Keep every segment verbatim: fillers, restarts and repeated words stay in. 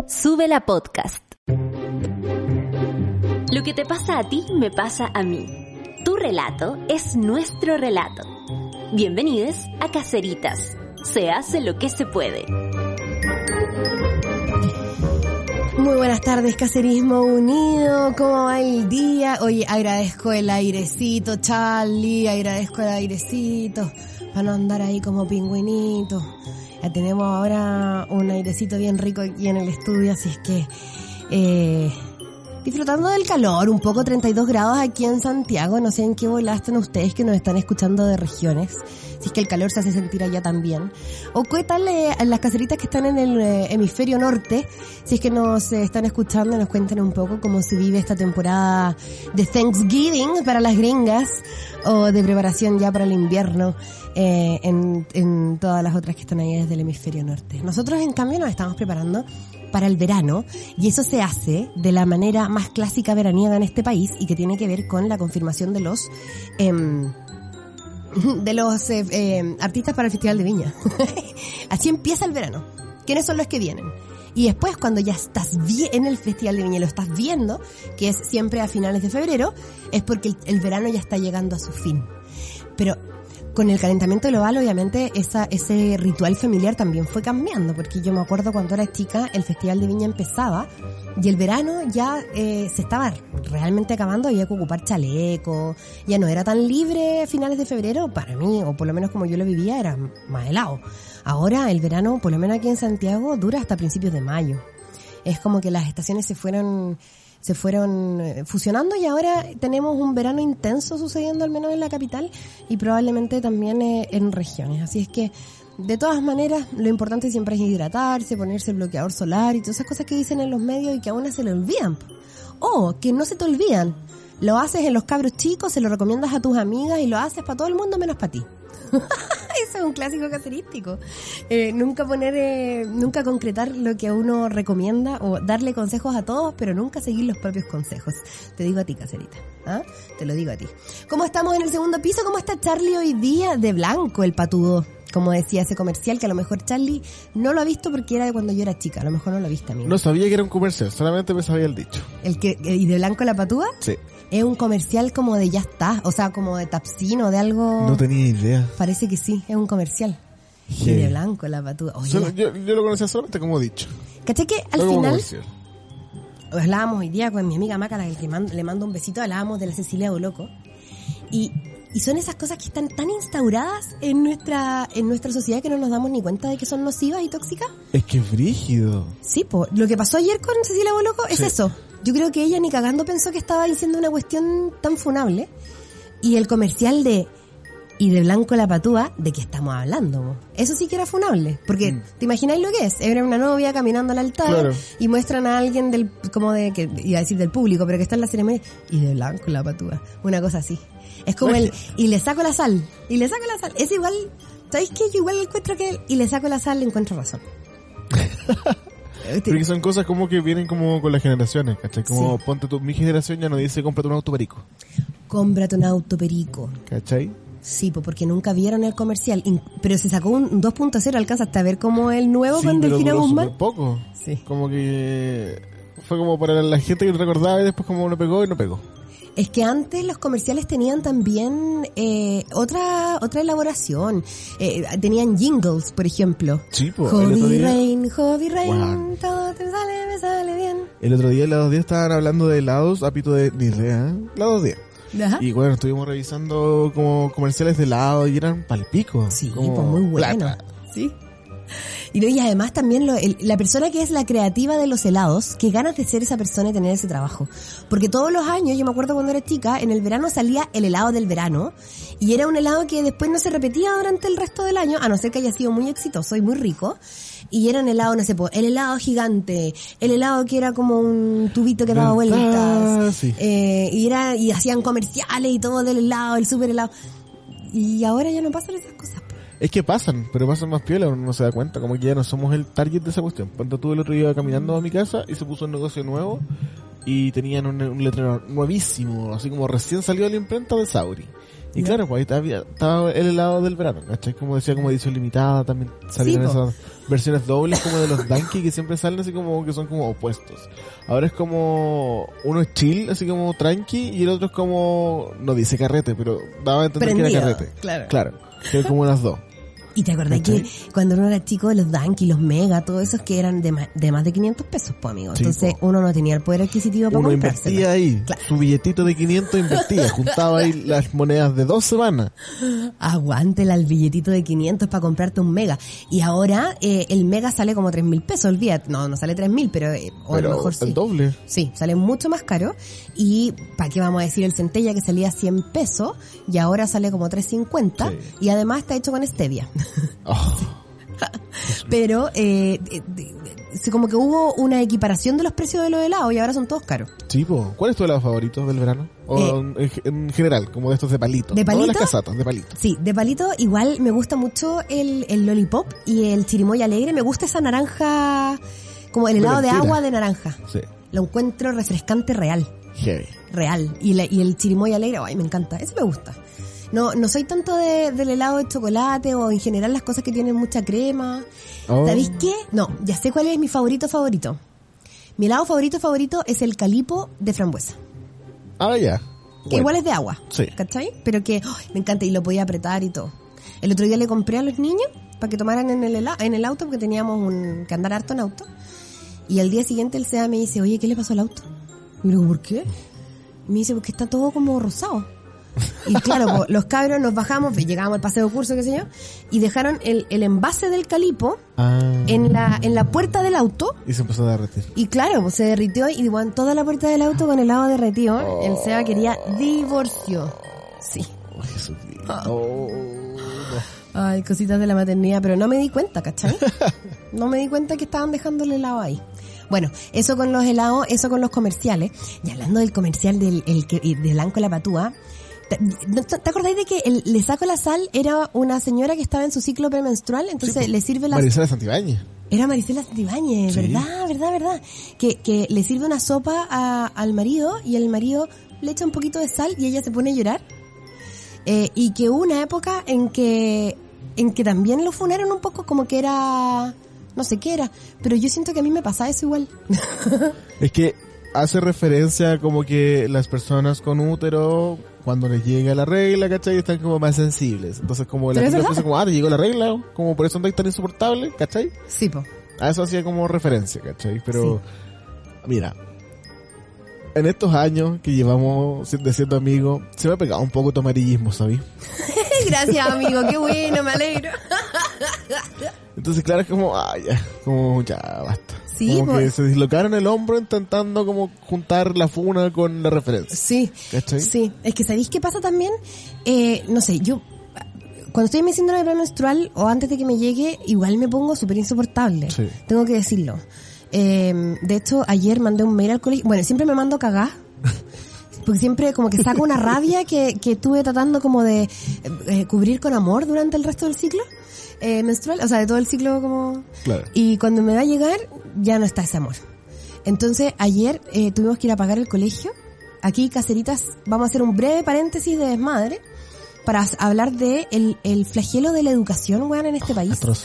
Sube la podcast. Lo que te pasa a ti me pasa a mí. Tu relato es nuestro relato. Bienvenidos a Caseritas. Se hace lo que se puede. Muy buenas tardes, Caserismo Unido. ¿Cómo va el día? Oye, agradezco el airecito, Charlie. Agradezco el airecito para no andar ahí como pingüinito. Ya tenemos ahora un airecito bien rico aquí en el estudio, así es que eh, disfrutando del calor, un poco treinta y dos grados aquí en Santiago. No sé en qué bola están ustedes que nos están escuchando de regiones, si es que el calor se hace sentir allá también. O qué tal eh, las caseritas que están en el eh, hemisferio norte, si es que nos eh, están escuchando, nos cuentan un poco cómo se vive esta temporada de Thanksgiving para las gringas, o de preparación ya para el invierno eh, en, en todas las otras que están ahí desde el hemisferio norte. Nosotros, en cambio, nos estamos preparando para el verano, y eso se hace de la manera más clásica veraniega en este país, y que tiene que ver con la confirmación de los eh, de los eh, eh, artistas para el Festival de Viña. Así empieza el verano. ¿Quiénes son los que vienen? Y después, cuando ya estás bien en el Festival de Viña y lo estás viendo, que es siempre a finales de febrero, es porque el, el verano ya está llegando a su fin. Pero con el calentamiento global, obviamente, esa, ese ritual familiar también fue cambiando, porque yo me acuerdo cuando era chica, el Festival de Viña empezaba y el verano ya eh, se estaba realmente acabando, había que ocupar chaleco, ya no era tan libre a finales de febrero, para mí, o por lo menos como yo lo vivía, era más helado. Ahora el verano, por lo menos aquí en Santiago, dura hasta principios de mayo. Es como que las estaciones se fueron se fueron fusionando, y ahora tenemos un verano intenso sucediendo, al menos en la capital, y probablemente también eh, en regiones. Así es que, de todas maneras, lo importante siempre es hidratarse, ponerse el bloqueador solar y todas esas cosas que dicen en los medios y que a una se le olvidan. O que no se te olvidan. Lo haces en los cabros chicos, se lo recomiendas a tus amigas y lo haces para todo el mundo menos para ti. Eso es un clásico caserístico. Eh, nunca poner, eh, nunca concretar lo que a uno recomienda, o darle consejos a todos, pero nunca seguir los propios consejos. Te digo a ti, caserita. ¿Ah? Te lo digo a ti. ¿Cómo estamos en el segundo piso? ¿Cómo está Charlie hoy día? De blanco el patudo. Como decía ese comercial, que a lo mejor Charlie no lo ha visto porque era de cuando yo era chica. A lo mejor no lo ha visto, amigo. No sabía que era un comercial, solamente me sabía el dicho. ¿El que, y de blanco la patúa? Sí. Es un comercial como de ya está, o sea, como de Tapsino, de algo. No tenía idea. Parece que sí, es un comercial. Sí. Y de blanco la patúa. Oye, Solo, yo, yo lo conocía solamente como dicho. ¿Caché que al no final? Hablábamos hoy día con mi amiga Maca, la que mando, le mando un besito, hablábamos de la Cecilia Boloco. Y, y son esas cosas que están tan instauradas en nuestra en nuestra sociedad que no nos damos ni cuenta de que son nocivas y tóxicas. Es que es brígido. Sí, po, lo que pasó ayer con Cecilia Boloco es sí. eso. Yo creo que ella ni cagando pensó que estaba diciendo una cuestión tan funable. Y el comercial de y de blanco la patúa, ¿de qué estamos hablando? Eso sí que era funable, porque mm. ¿te imagináis lo que es? Era una novia caminando al altar, claro, y muestran a alguien del, como de, que iba a decir del público, pero que está en la ceremonia, y de blanco la patúa, una cosa así. Es como el, y le saco la sal, y le saco la sal. Es igual, ¿sabéis qué? Yo igual encuentro que él, y le saco la sal, le encuentro razón. Porque son cosas como que vienen como con las generaciones, ¿cachai? Como, sí, ponte tú, mi generación ya no dice cómprate un auto perico. Cómprate un auto perico. ¿Cachai? Sí, pues porque nunca vieron el comercial. Pero se sacó un dos punto cero, alcanza hasta ver como el nuevo, sí, con Delfina Guzmán. Un poco. Sí. Como que fue como para la gente que lo recordaba, y después como no pegó y no pegó. Es que antes los comerciales tenían también eh, otra otra elaboración. Eh, tenían jingles, por ejemplo. Sí, pues. Hobby Rain, Hobby Rain, wow, todo te sale, me sale bien. El otro día, los dos días estaban hablando de helados, apito de ni idea, ¿eh? Los dos días. Ajá. Y bueno, estuvimos revisando como comerciales de helado y eran palpico. Sí, pues muy bueno. Sí. Y, no, y además también lo, el, la persona que es la creativa de los helados, qué ganas de ser esa persona y tener ese trabajo. Porque todos los años, yo me acuerdo cuando era chica, en el verano salía el helado del verano, y era un helado que después no se repetía durante el resto del año, a no ser que haya sido muy exitoso y muy rico. Y era un helado, no sé, el helado gigante, el helado que era como un tubito que daba vueltas, ah, sí. eh, y era y hacían comerciales y todo del helado, el super helado. Y ahora ya no pasan esas cosas. Es que pasan, pero pasan más piola, uno no se da cuenta, como que ya no somos el target de esa cuestión. Cuando tuve el otro día caminando a mi casa y se puso un negocio nuevo y tenían un, un letrero nuevísimo, así como recién salió de la imprenta de Sauri. Y ¿no? Claro, pues ahí estaba, estaba el helado del verano, ¿cachai? Como decía, como edición limitada, también salieron sí, esas... versiones dobles como de los Dunky que siempre salen así como que son como opuestos. Ahora es como uno es chill, así como tranqui, y el otro es como, no dice carrete, pero daba a entender Prendido, que era carrete. claro. Claro, que es como las dos. Y te acordás ¿Cachai? que cuando uno era chico, los Dunky, los Mega, todos esos que eran de más de, más de quinientos pesos, pues amigo. Sí, Entonces po. uno no tenía el poder adquisitivo para Uno comprárselo. invertía ahí, Claro. su billetito de quinientos invertía, juntaba ahí las monedas de dos semanas. Aguántela el billetito de quinientos para comprarte un Mega. Y ahora eh, el Mega sale como tres mil pesos, olvídate. No, no sale tres mil, pero, eh, o a Pero lo mejor sí. el doble. Sí, sale mucho más caro. Y ¿para qué vamos a decir el Centella que salía cien pesos y ahora sale como trescientos cincuenta? Sí. Y además está hecho con stevia. Oh, Pero eh, de- de- de- como que hubo una equiparación de los precios de los helados y ahora son todos caros. sí, po. ¿Cuál es tu helado favorito del verano? O Eh, en, en general, como de estos de palito. ¿de Todas las palito? casatas, de palito. Sí, de palito igual me gusta mucho el, el lollipop y el chirimoya alegre. Me gusta esa naranja, como el helado de mentira. agua de naranja. Sí, Lo encuentro refrescante real, heavy. real. Y, la- y el chirimoya alegre, ay, me encanta, ese me gusta. No, no soy tanto de, del helado de chocolate o en general las cosas que tienen mucha crema. Oh. ¿Sabéis qué? No, ya sé cuál es mi favorito favorito. Mi helado favorito favorito es el calipo de frambuesa. Ah, ya. Que Bueno. igual es de agua, Sí. ¿cachai? Pero que ay, me encanta y lo podía apretar y todo. El otro día le compré a los niños para que tomaran en el, hela- en el auto porque teníamos un, que andar harto en auto. Y al día siguiente el S E A me dice, oye, ¿qué le pasó al auto? Y yo digo, ¿por qué? Y me dice, porque está todo como rosado. Y claro, po, los cabros nos bajamos, llegamos al paseo curso, qué sé yo, y dejaron el, el envase del calipo Ah. en la, en la puerta del auto. Y se empezó a derretir. Y claro, pues, se derritió y bueno, toda la puerta del auto con helado derretido. Oh. El S E A quería divorcio. Sí. Oh, Jesucristo. Ah. Oh, no. Ay, cositas de la maternidad, pero no me di cuenta, ¿cachai? No me di cuenta que estaban dejando el helado ahí. Bueno, eso con los helados, eso con los comerciales. Y hablando del comercial del el que, de Blanco la Patúa, ¿te, no- te acordáis de que el Le Saco la Sal era una señora que estaba en su ciclo premenstrual? Entonces Sí, po. le sirve la... Marisela Santibáñez. Era Marisela Santibáñez, Sí. ¿verdad? ¿Verdad? ¿Verdad? Que, que le sirve una sopa a- al marido y el marido le echa un poquito de sal y ella se pone a llorar. Eh, y que hubo una época en que en que también lo funaron un poco como que era... no sé qué era, pero yo siento que a mí me pasa eso igual. Es que hace referencia como que las personas con útero, cuando les llega la regla, ¿cachai? Están como más sensibles. Entonces como la Pero es gente verdad. piensa como, ah, te llegó la regla, como por eso andáis tan insoportable, ¿cachai? Sí, po. A eso hacía como referencia, ¿cachai? Pero, mira, en estos años que llevamos de siendo amigos, se me ha pegado un poco tu amarillismo, ¿sabes? Gracias, amigo, qué bueno, me alegro. Entonces, claro, es como, ah, ya, como, ya, basta. Sí, como que pues. se dislocaron el hombro intentando como juntar la funa con la referencia. Sí, ¿Cachai? sí. Es que ¿sabéis qué pasa también? Eh, no sé, yo cuando estoy en mi síndrome premenstrual o antes de que me llegue, igual me pongo súper insoportable. Sí. Tengo que decirlo. Eh, de hecho, ayer mandé un mail al colegio. Bueno, siempre me mando cagar. Porque siempre como que saco una rabia que, que estuve tratando como de eh, cubrir con amor durante el resto del ciclo eh, menstrual. O sea, de todo el ciclo como... Claro. Y cuando me va a llegar, ya no está ese amor. Entonces, ayer eh, tuvimos que ir a pagar el colegio. Aquí, caseritas, vamos a hacer un breve paréntesis de desmadre para s- hablar de el, el flagelo de la educación, weón, en este país. Atroz.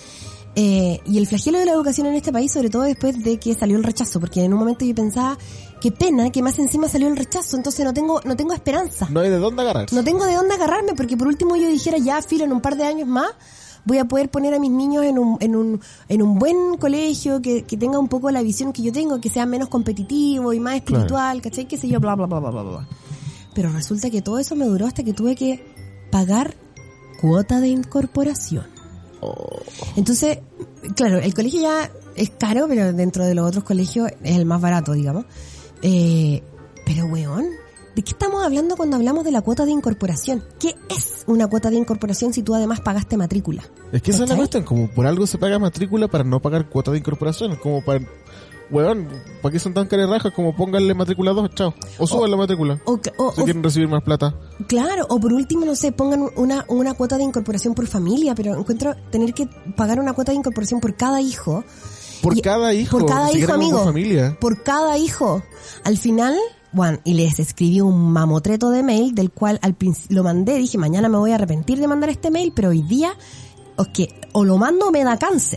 Eh, y el flagelo de la educación en este país, sobre todo después de que salió el rechazo, porque en un momento yo pensaba, qué pena que más encima salió el rechazo, entonces no tengo, no tengo esperanza. No hay de dónde agarrarse. No tengo de dónde agarrarme, porque por último yo dijera, ya, filo, en un par de años más, voy a poder poner a mis niños en un, en un, en un buen colegio, que, que tenga un poco la visión que yo tengo, que sea menos competitivo y más espiritual, ¿cachai? Qué sé yo, bla, bla, bla, bla, bla, bla. Pero resulta que todo eso me duró hasta que tuve que pagar cuota de incorporación. Entonces, claro, el colegio ya es caro, pero dentro de los otros colegios es el más barato, digamos. Eh, pero, weón, ¿de qué estamos hablando cuando hablamos de la cuota de incorporación? ¿Qué es una cuota de incorporación si tú además pagaste matrícula? Es que esa es la ¿Cachai? cuestión, como por algo se paga matrícula para no pagar cuota de incorporación, como para, weón, ¿para qué son tan carerrajas? Como pónganle matrícula dos, chao, o suban la matrícula, O, o- si o- quieren recibir más plata. claro, o por último, no sé, pongan una, una cuota de incorporación por familia, pero encuentro tener que pagar una cuota de incorporación por cada hijo. Por Y- cada hijo, por cada ni siquiera hijo, como amigo. por familia. Por cada hijo. Al final, bueno, y les escribí un mamotreto de mail del cual al principio lo mandé, dije, mañana me voy a arrepentir de mandar este mail, pero hoy día, o, que, o lo mando o me da cáncer.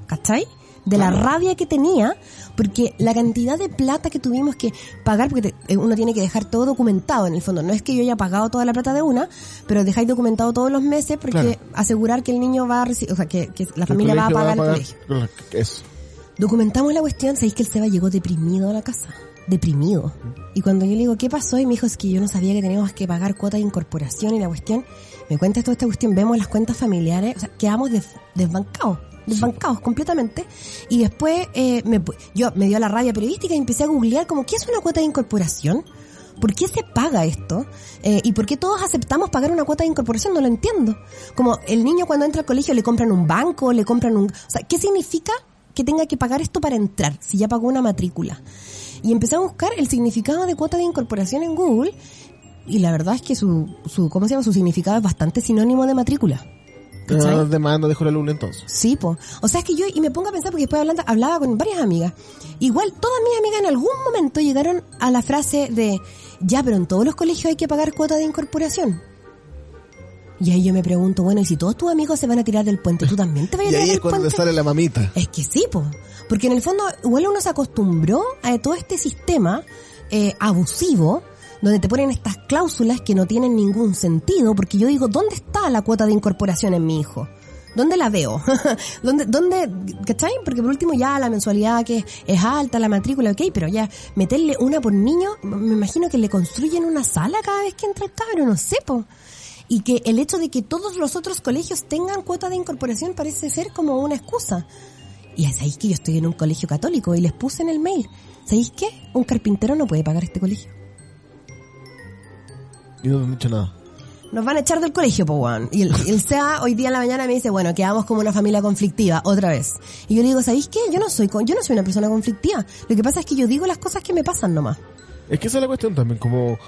¿cachai? De la rabia que tenía, porque la cantidad de plata que tuvimos que pagar, porque te, uno tiene que dejar todo documentado en el fondo. No es que yo haya pagado toda la plata de una, pero dejáis documentado todos los meses porque claro. asegurar que el niño va a recibir, o sea, que, que la familia va a pagar, va a pagar el colegio. Eso. Documentamos la cuestión, sabéis que el Seba llegó deprimido a la casa. Deprimido. Y cuando yo le digo, ¿qué pasó? Y me dijo, es que yo no sabía que teníamos que pagar cuota de incorporación y la cuestión, me cuenta toda esta cuestión, vemos las cuentas familiares, o sea, quedamos des, desbancados. desbancados completamente, y después eh, me, yo me dio la rabia periodística y empecé a googlear como ¿qué es una cuota de incorporación? ¿Por qué se paga esto? Eh, ¿Y por qué todos aceptamos pagar una cuota de incorporación? No lo entiendo. Como el niño cuando entra al colegio le compran un banco, le compran un... O sea, ¿qué significa que tenga que pagar esto para entrar si ya pagó una matrícula? Y empecé a buscar el significado de cuota de incorporación en Google, y la verdad es que su, su ¿cómo se llama? Su significado es bastante sinónimo de matrícula. No, demanda, dejo la luna entonces. Sí, po. O sea, es que yo, y me pongo a pensar, porque después hablando, hablaba con varias amigas. Igual, todas mis amigas en algún momento llegaron a la frase de, ya, pero en todos los colegios hay que pagar cuota de incorporación. Y ahí yo me pregunto, bueno, y si todos tus amigos se van a tirar del puente, ¿tú también te vas a tirar del puente? Y ahí es cuando sale la mamita. Es que sí, po. Porque en el fondo, igual uno se acostumbró a todo este sistema eh, abusivo, donde te ponen estas cláusulas que no tienen ningún sentido, porque yo digo, ¿dónde está la cuota de incorporación en mi hijo? ¿Dónde la veo? ¿Dónde, dónde, cachai? Porque por último ya la mensualidad que es alta, la matrícula, ok, pero ya meterle una por niño, me imagino que le construyen una sala cada vez que entra el cabro, no sé, po. Y que el hecho de que todos los otros colegios tengan cuota de incorporación parece ser como una excusa. Y sabéis que yo estoy en un colegio católico y les puse en el mail, ¿sabéis qué? Un carpintero no puede pagar este colegio. Y no te han dicho nada. Nos van a echar del colegio, po, weón. Y el, el C E A hoy día en la mañana me dice, bueno, quedamos como una familia conflictiva, otra vez. Y yo le digo, ¿sabéis qué? Yo no soy yo no soy una persona conflictiva. Lo que pasa es que yo digo las cosas que me pasan nomás. Es que esa es la cuestión también, como...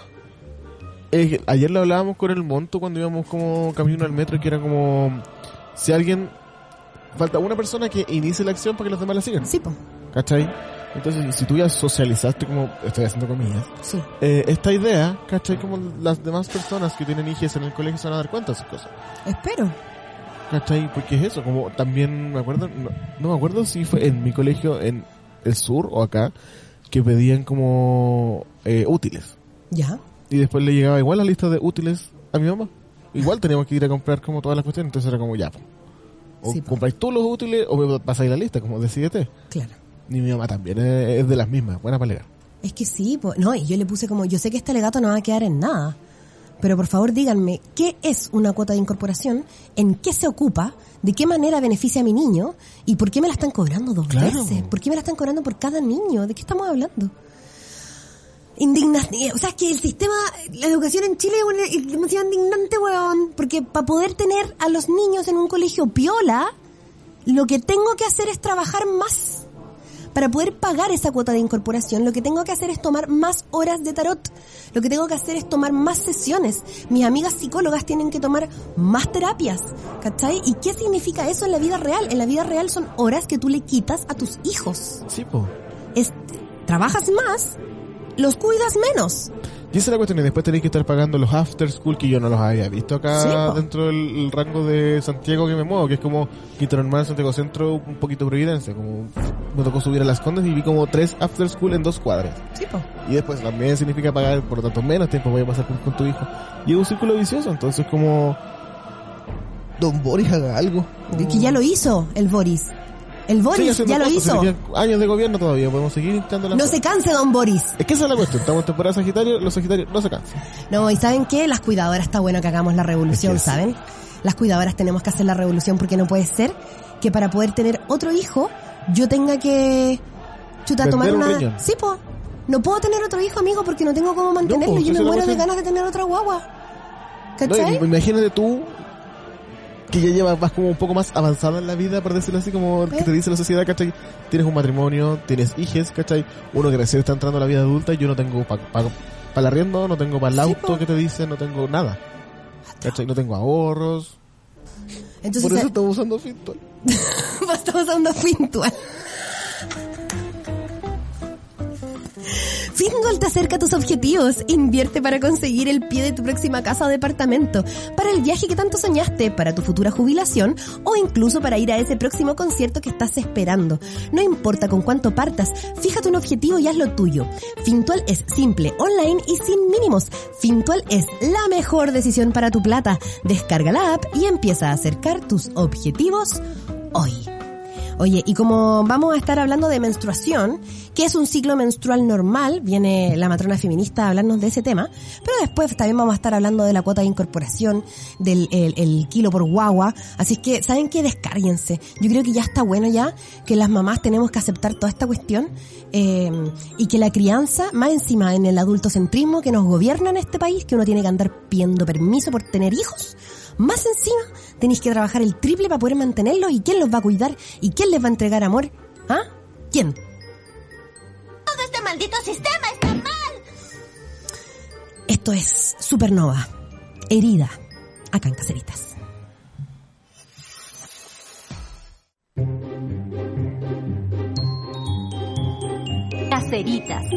Eh, ayer lo hablábamos con el Monto cuando íbamos como camino al metro, que era como... Si alguien... Falta una persona que inicie la acción para que los demás la sigan. Sí, po. ¿Cachai? Entonces, si tú ya socializaste, como estoy haciendo comillas, sí. eh, esta idea, ¿cachai? Como las demás personas que tienen hijos en el colegio se van a dar cuenta de esas cosas. Espero. ¿Cachai? Porque es eso, como también me acuerdo, no, no me acuerdo si fue en mi colegio en el sur o acá, que pedían como eh, útiles. Ya. Y después le llegaba igual la lista de útiles a mi mamá. Igual teníamos que ir a comprar como todas las cuestiones, entonces era como ya. O sí, compráis tú los útiles o me pasáis la lista, como decídete. Claro. Ni mi mamá también es, es de las mismas, buena para alegar. Es que sí, pues, no, y yo le puse como, yo sé que este alegato no va a quedar en nada, pero por favor díganme, ¿qué es una cuota de incorporación? ¿En qué se ocupa? ¿De qué manera beneficia a mi niño? ¿Y por qué me la están cobrando dos claro. veces? ¿Por qué me la están cobrando por cada niño? ¿De qué estamos hablando? Indignación, o sea, es que el sistema, la educación en Chile es demasiado indignante, weón, porque para poder tener a los niños en un colegio piola, lo que tengo que hacer es trabajar más. Para poder pagar esa cuota de incorporación, lo que tengo que hacer es tomar más horas de tarot. Lo que tengo que hacer es tomar más sesiones. Mis amigas psicólogas tienen que tomar más terapias, ¿cachai? ¿Y qué significa eso en la vida real? En la vida real son horas que tú le quitas a tus hijos. Sí, po. Es, trabajas más, los cuidas menos. Y esa es la cuestión, y después tenéis que estar pagando los after school, que yo no los había visto acá sí, dentro del el rango de Santiago que me muevo, que es como Quinta Normal, Santiago Centro, un poquito Providencia, como me tocó subir a Las Condes y vi como tres after school en dos cuadras. Sí, po. Y después también significa pagar, por lo tanto, menos tiempo voy a pasar con, con tu hijo. Y es un círculo vicioso, entonces como... Don Boris haga algo. Como... Que ya lo hizo el Boris. El Boris ya lo cosas, hizo. Años de gobierno todavía, podemos seguir intentando la No cosa. se canse, don Boris. Es que esa es la cuestión, estamos en temporada Sagitario, los Sagitarios no se cansan. No, y ¿saben qué? Las cuidadoras está bueno que hagamos la revolución, es que ¿saben? Sí. Las cuidadoras tenemos que hacer la revolución porque no puede ser que para poder tener otro hijo yo tenga que chuta Vender tomar un una... riñón. Sí, po. No puedo tener otro hijo, amigo, porque no tengo cómo mantenerlo. No, po, yo me muero de cuestión. ganas de tener otra guagua. ¿Cachai? No, imagínate tú que ya llevas vas como un poco más avanzada en la vida, por decirlo así, como ¿Eh? que te dice la sociedad, ¿cachai? Tienes un matrimonio, tienes hijos, ¿cachai? Uno que recién está entrando a la vida adulta y yo no tengo para pa, pa el arriendo, no tengo para el sí, auto po. que te dice, no tengo nada, ¿cachai? No tengo ahorros. Entonces, por eso ¿sabes? estamos usando Fintual. Estamos usando Fintual. Fitgold te acerca a tus objetivos. Invierte para conseguir el pie de tu próxima casa o departamento, para el viaje que tanto soñaste, para tu futura jubilación o incluso para ir a ese próximo concierto que estás esperando. No importa con cuánto partas, fíjate un objetivo y haz lo tuyo. Fintual es simple, online y sin mínimos. Fintual es la mejor decisión para tu plata. Descarga la app y empieza a acercar tus objetivos hoy. Oye, y como vamos a estar hablando de menstruación, que es un ciclo menstrual normal, viene la matrona feminista a hablarnos de ese tema, pero después también vamos a estar hablando de la cuota de incorporación, del el, el kilo por guagua, así es que, ¿saben qué? Descárguense. Yo creo que ya está bueno ya que las mamás tenemos que aceptar toda esta cuestión, eh, y que la crianza, más encima en el adultocentrismo que nos gobierna en este país, que uno tiene que andar pidiendo permiso por tener hijos, más encima tenéis que trabajar el triple para poder mantenerlos. ¿Y quién los va a cuidar? ¿Y quién les va a entregar amor? ¿Ah? ¿Quién? Todo este maldito sistema está mal. Esto es Supernova, herida, acá en Caseritas. Caseritas.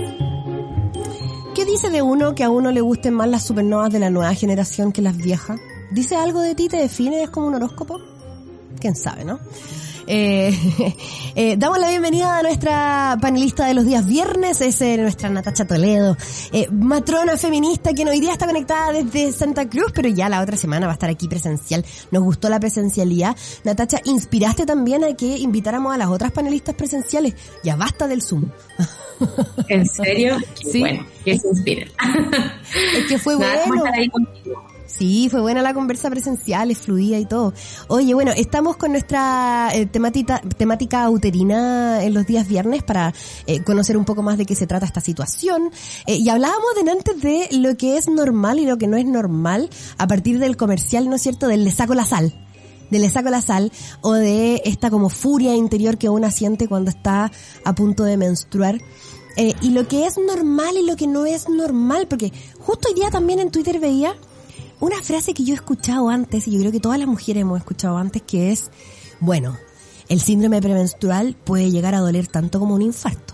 ¿Qué dice de uno que a uno le gusten más las supernovas de la nueva generación que las viejas? ¿Dice algo de ti? ¿Te define? ¿Es como un horóscopo? ¿Quién sabe, no? Eh, eh, damos la bienvenida a nuestra panelista de los días viernes, es eh, nuestra Natacha Toledo, eh, matrona feminista, que hoy día está conectada desde Santa Cruz, pero ya la otra semana va a estar aquí presencial. Nos gustó la presencialidad. Natacha, inspiraste también a que invitáramos a las otras panelistas presenciales. Ya basta del Zoom. ¿En serio? Sí. Bueno, que se inspiren. Es que fue Nada, bueno. estar ahí contigo. Sí, fue buena la conversa presencial, es fluida y todo. Oye, bueno, estamos con nuestra eh, temática, temática uterina en los días viernes para eh, conocer un poco más de qué se trata esta situación. Eh, y hablábamos de antes de lo que es normal y lo que no es normal a partir del comercial, ¿no es cierto?, del le saco la sal. De le saco la sal o de esta como furia interior que una siente cuando está a punto de menstruar. Eh, y lo que es normal y lo que no es normal, porque justo hoy día también en Twitter veía una frase que yo he escuchado antes, y yo creo que todas las mujeres hemos escuchado antes, que es, bueno, el síndrome premenstrual puede llegar a doler tanto como un infarto.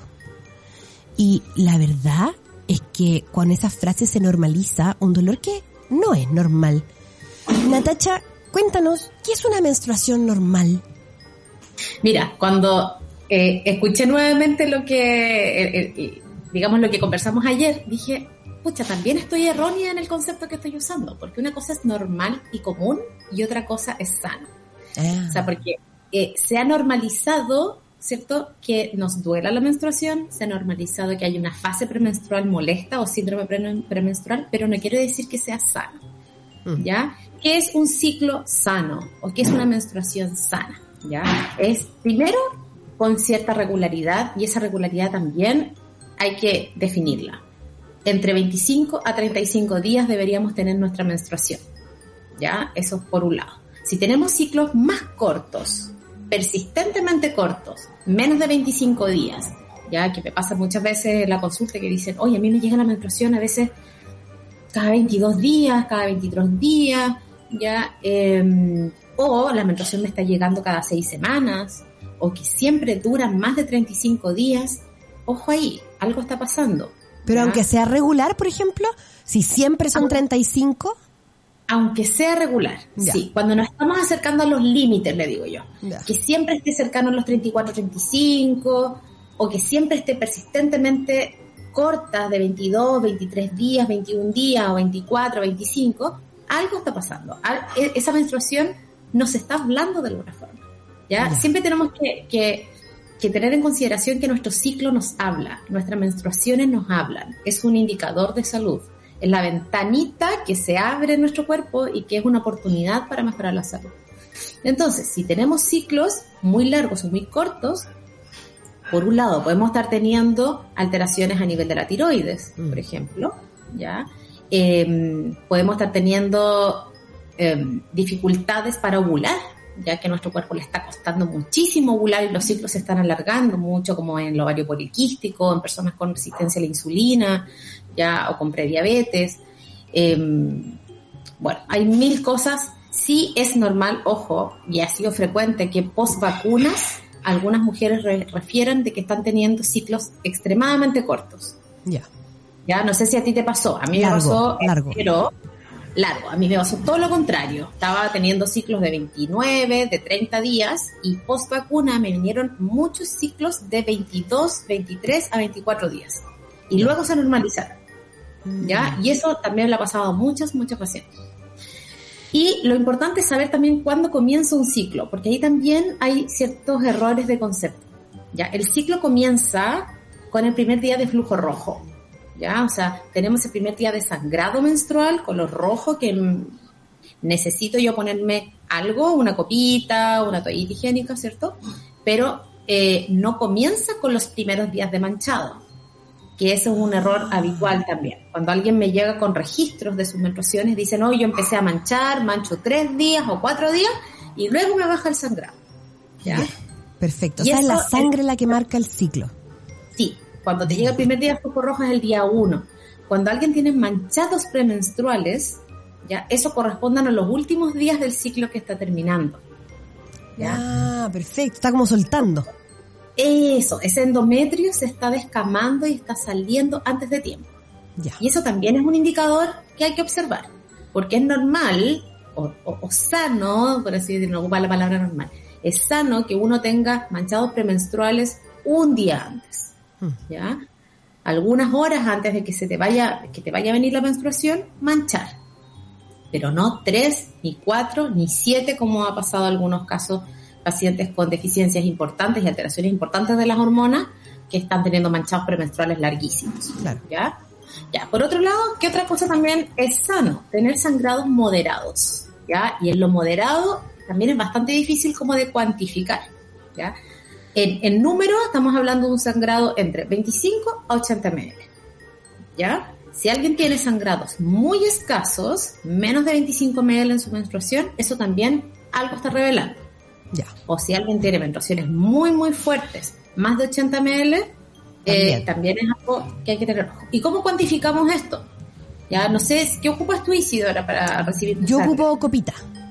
Y la verdad es que con esas frases se normaliza un dolor que no es normal. Natacha, cuéntanos, ¿qué es una menstruación normal? Mira, cuando eh, escuché nuevamente lo que, eh, eh, digamos, lo que conversamos ayer, dije, pucha, también estoy errónea en el concepto que estoy usando, porque una cosa es normal y común y otra cosa es sana. Ah. O sea, porque eh, se ha normalizado, ¿cierto?, que nos duela la menstruación, se ha normalizado que hay una fase premenstrual molesta o síndrome pre- premenstrual, pero no quiere decir que sea sano, mm. ¿ya? ¿Qué es un ciclo sano o qué es una menstruación sana? ¿Ya? Es, primero, con cierta regularidad, y esa regularidad también hay que definirla. Entre veinticinco a treinta y cinco días deberíamos tener nuestra menstruación, ¿ya? Eso por un lado. Si tenemos ciclos más cortos, persistentemente cortos, menos de veinticinco días, ya, que me pasa muchas veces en la consulta que dicen, oye, a mí me llega la menstruación a veces cada veintidós días, cada veintitrés días, ya, eh, o la menstruación me está llegando cada seis semanas, o que siempre duran más de treinta y cinco días, ojo ahí, algo está pasando. Pero ¿ya? Aunque sea regular, por ejemplo, si siempre son treinta y cinco... Aunque sea regular, ya. Sí. Cuando nos estamos acercando a los límites, le digo yo. Ya. Que siempre esté cercano a los treinta y cuatro, treinta y cinco, o que siempre esté persistentemente corta de veintidós, veintitrés días, veintiún días, o veinticuatro, veinticinco, algo está pasando. Esa menstruación nos está hablando de alguna forma, ¿ya? Ya. Siempre tenemos que... que que tener en consideración que nuestro ciclo nos habla, nuestras menstruaciones nos hablan, es un indicador de salud, es la ventanita que se abre en nuestro cuerpo y que es una oportunidad para mejorar la salud. Entonces, si tenemos ciclos muy largos o muy cortos, por un lado podemos estar teniendo alteraciones a nivel de la tiroides, mm. por ejemplo, ¿ya? Eh, podemos estar teniendo eh, dificultades para ovular, ya que a nuestro cuerpo le está costando muchísimo ovular y los ciclos se están alargando mucho, como en el ovario poliquístico, en personas con resistencia a la insulina, ya, o con prediabetes. Eh, bueno, hay mil cosas. Sí es normal, ojo, y ha sido frecuente que post vacunas algunas mujeres re- refieren de que están teniendo ciclos extremadamente cortos. Ya. Ya, no sé si a ti te pasó. A mí largo, me pasó, largo. pero largo. A mí me pasó todo lo contrario. Estaba teniendo ciclos de veintinueve, de treinta días y post vacuna me vinieron muchos ciclos de veintidós, veintitrés a veinticuatro días. Y luego se normalizaron. ¿Ya? Y eso también le ha pasado a muchas, muchas pacientes. Y lo importante es saber también cuándo comienza un ciclo, porque ahí también hay ciertos errores de concepto. ¿Ya? El ciclo comienza con el primer día de flujo rojo. ¿Ya? O sea, tenemos el primer día de sangrado menstrual, color rojo, que m- necesito yo ponerme algo, una copita, una toallita higiénica, ¿cierto? Pero eh, no comienza con los primeros días de manchado, que ese es un error habitual también. Cuando alguien me llega con registros de sus menstruaciones, dicen, no, yo empecé a manchar, mancho tres días o cuatro días, y luego me baja el sangrado. ¿Ya? Bien, perfecto. O Y sea, es la eso sangre es- la que marca el ciclo. Sí, cuando te llega el primer día de flujo rojo es el día uno. Cuando alguien tiene manchados premenstruales, ya eso corresponde a los últimos días del ciclo que está terminando. ¿Ya? Ah, perfecto. Está como soltando. Eso, ese endometrio se está descamando y está saliendo antes de tiempo. Ya. Y eso también es un indicador que hay que observar, porque es normal o, o, o sano, por así decirlo, no ocupar la palabra normal, es sano que uno tenga manchados premenstruales un día antes. ¿Ya? Algunas horas antes de que se te vaya, que te vaya a venir la menstruación, manchar. Pero no tres, ni cuatro, ni siete, como ha pasado en algunos casos, pacientes con deficiencias importantes y alteraciones importantes de las hormonas que están teniendo manchados premenstruales larguísimos. Claro. ¿Ya? Ya, por otro lado, ¿qué otra cosa también es sano? Tener sangrados moderados. ¿Ya? Y en lo moderado también es bastante difícil como de cuantificar. ¿Ya? En, en número estamos hablando de un sangrado entre veinticinco a ochenta mililitros, ¿ya? Si alguien tiene sangrados muy escasos, menos de veinticinco mililitros en su menstruación, eso también algo está revelando. Ya. O si alguien tiene menstruaciones muy, muy fuertes, más de ochenta mililitros, eh, también es algo que hay que tener ojo. ¿Y cómo cuantificamos esto? Ya, no sé, ¿qué ocupas tú, Isidora, para recibir tu Yo sangre? ocupo copita.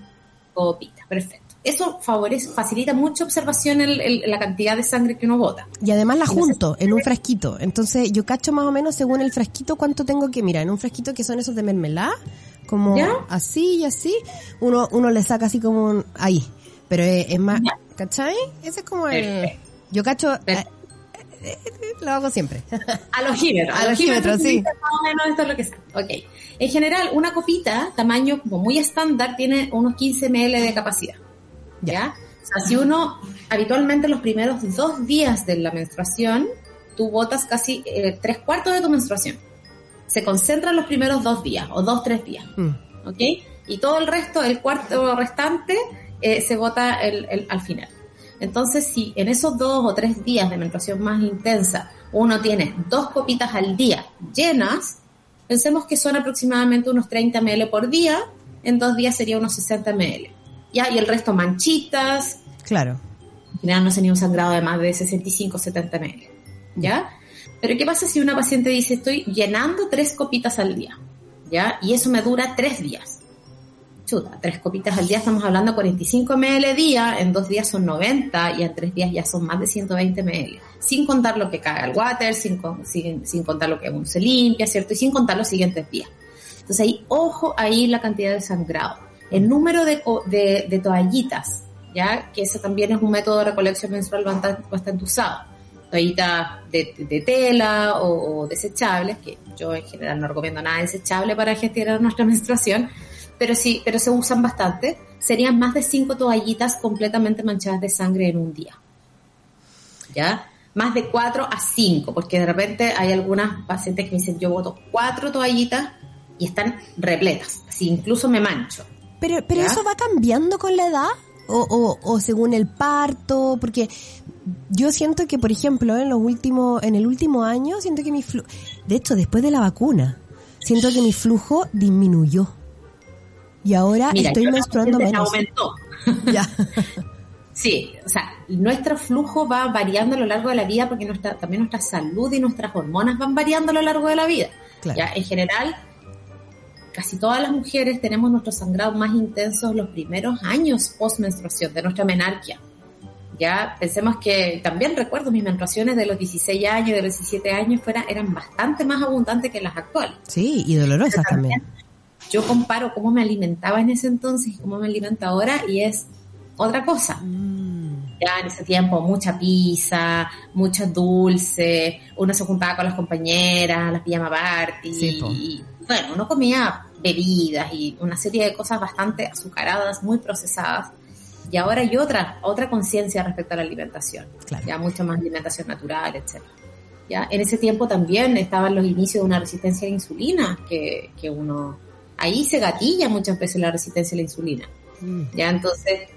Copita, perfecto. Eso favorece, facilita mucha observación en, en la cantidad de sangre que uno bota. Y además la Y no junto sé- en un frasquito. Entonces yo cacho más o menos según el frasquito cuánto tengo que, mira, en un frasquito que son esos de mermelada, como ¿Ya? así y así, uno uno le saca así como un, ahí. Pero es, es más, Ya. ¿cachai? Ese es como el... Perfecto. Yo cacho... eh, Perfecto. eh, eh, lo hago siempre. A logímetros. A logímetros, sí. Más o menos esto es lo que sea. Ok. En general, una copita, tamaño como muy estándar, tiene unos quince mililitros de capacidad. ¿Ya? Ya. O sea, si uno, habitualmente los primeros dos días de la menstruación, tú botas casi eh, tres cuartos de tu menstruación. Se concentran los primeros dos días, o dos, tres días. Mm. ¿Ok? Y todo el resto, el cuarto restante, eh, se bota el, el, al final. Entonces, si en esos dos o tres días de menstruación más intensa uno tiene dos copitas al día llenas, pensemos que son aproximadamente unos treinta mililitros por día, en dos días sería unos sesenta mililitros. ¿Ya? Y el resto manchitas, Claro. en general no sería un sangrado de más de sesenta y cinco, setenta mililitros. ¿Ya? Pero ¿qué pasa si una paciente dice, estoy llenando tres copitas al día? ¿Ya? Y eso me dura tres días. Chuta, tres copitas al día, estamos hablando de cuarenta y cinco mililitros al día, en dos días son noventa y en tres días ya son más de ciento veinte mililitros. Sin contar lo que cae al water, sin, con- sin, sin contar lo que uno se limpia, ¿cierto? Y sin contar los siguientes días. Entonces ahí, ojo ahí la cantidad de sangrado. El número de, co- de, de toallitas, ¿ya? Que ese también es un método de recolección menstrual bastante, bastante usado. Toallitas de, de tela o, o desechables, que yo en general no recomiendo nada desechable para gestionar nuestra menstruación, pero sí, pero se usan bastante. Serían más de cinco toallitas completamente manchadas de sangre en un día. ¿Ya? Más de cuatro a cinco, porque de repente hay algunas pacientes que me dicen, yo boto cuatro toallitas y están repletas, así incluso me mancho. Pero, pero ¿Ya? eso va cambiando con la edad o, o, o según el parto, porque yo siento que, por ejemplo, en los últimos, en el último año, siento que mi flujo, de hecho, después de la vacuna, siento que mi flujo disminuyó. Y ahora Mira, estoy yo la menstruando paciente menos. aumentó. Ya. Sí, o sea, nuestro flujo va variando a lo largo de la vida porque nuestra, también nuestra salud y nuestras hormonas van variando a lo largo de la vida. Claro. Ya, en general, casi todas las mujeres tenemos nuestros sangrados más intensos los primeros años post menstruación de nuestra menarquia. Ya pensemos que también recuerdo mis menstruaciones de los dieciséis años, de los diecisiete años, fuera, eran bastante más abundantes que las actuales. Sí, y dolorosas también, también. Yo comparo cómo me alimentaba en ese entonces y cómo me alimento ahora y es otra cosa. Mm. Ya en ese tiempo mucha pizza, mucho dulce, uno se juntaba con las compañeras, las pijama party, sí, y bueno, uno comía bebidas y una serie de cosas bastante azucaradas, muy procesadas. Y ahora hay otra, otra conciencia respecto a la alimentación, claro. Ya mucho más alimentación natural, etcétera. Ya en ese tiempo también estaban los inicios de una resistencia a la insulina, que, que uno, ahí se gatilla muchas veces la resistencia a la insulina. Mm. Ya entonces,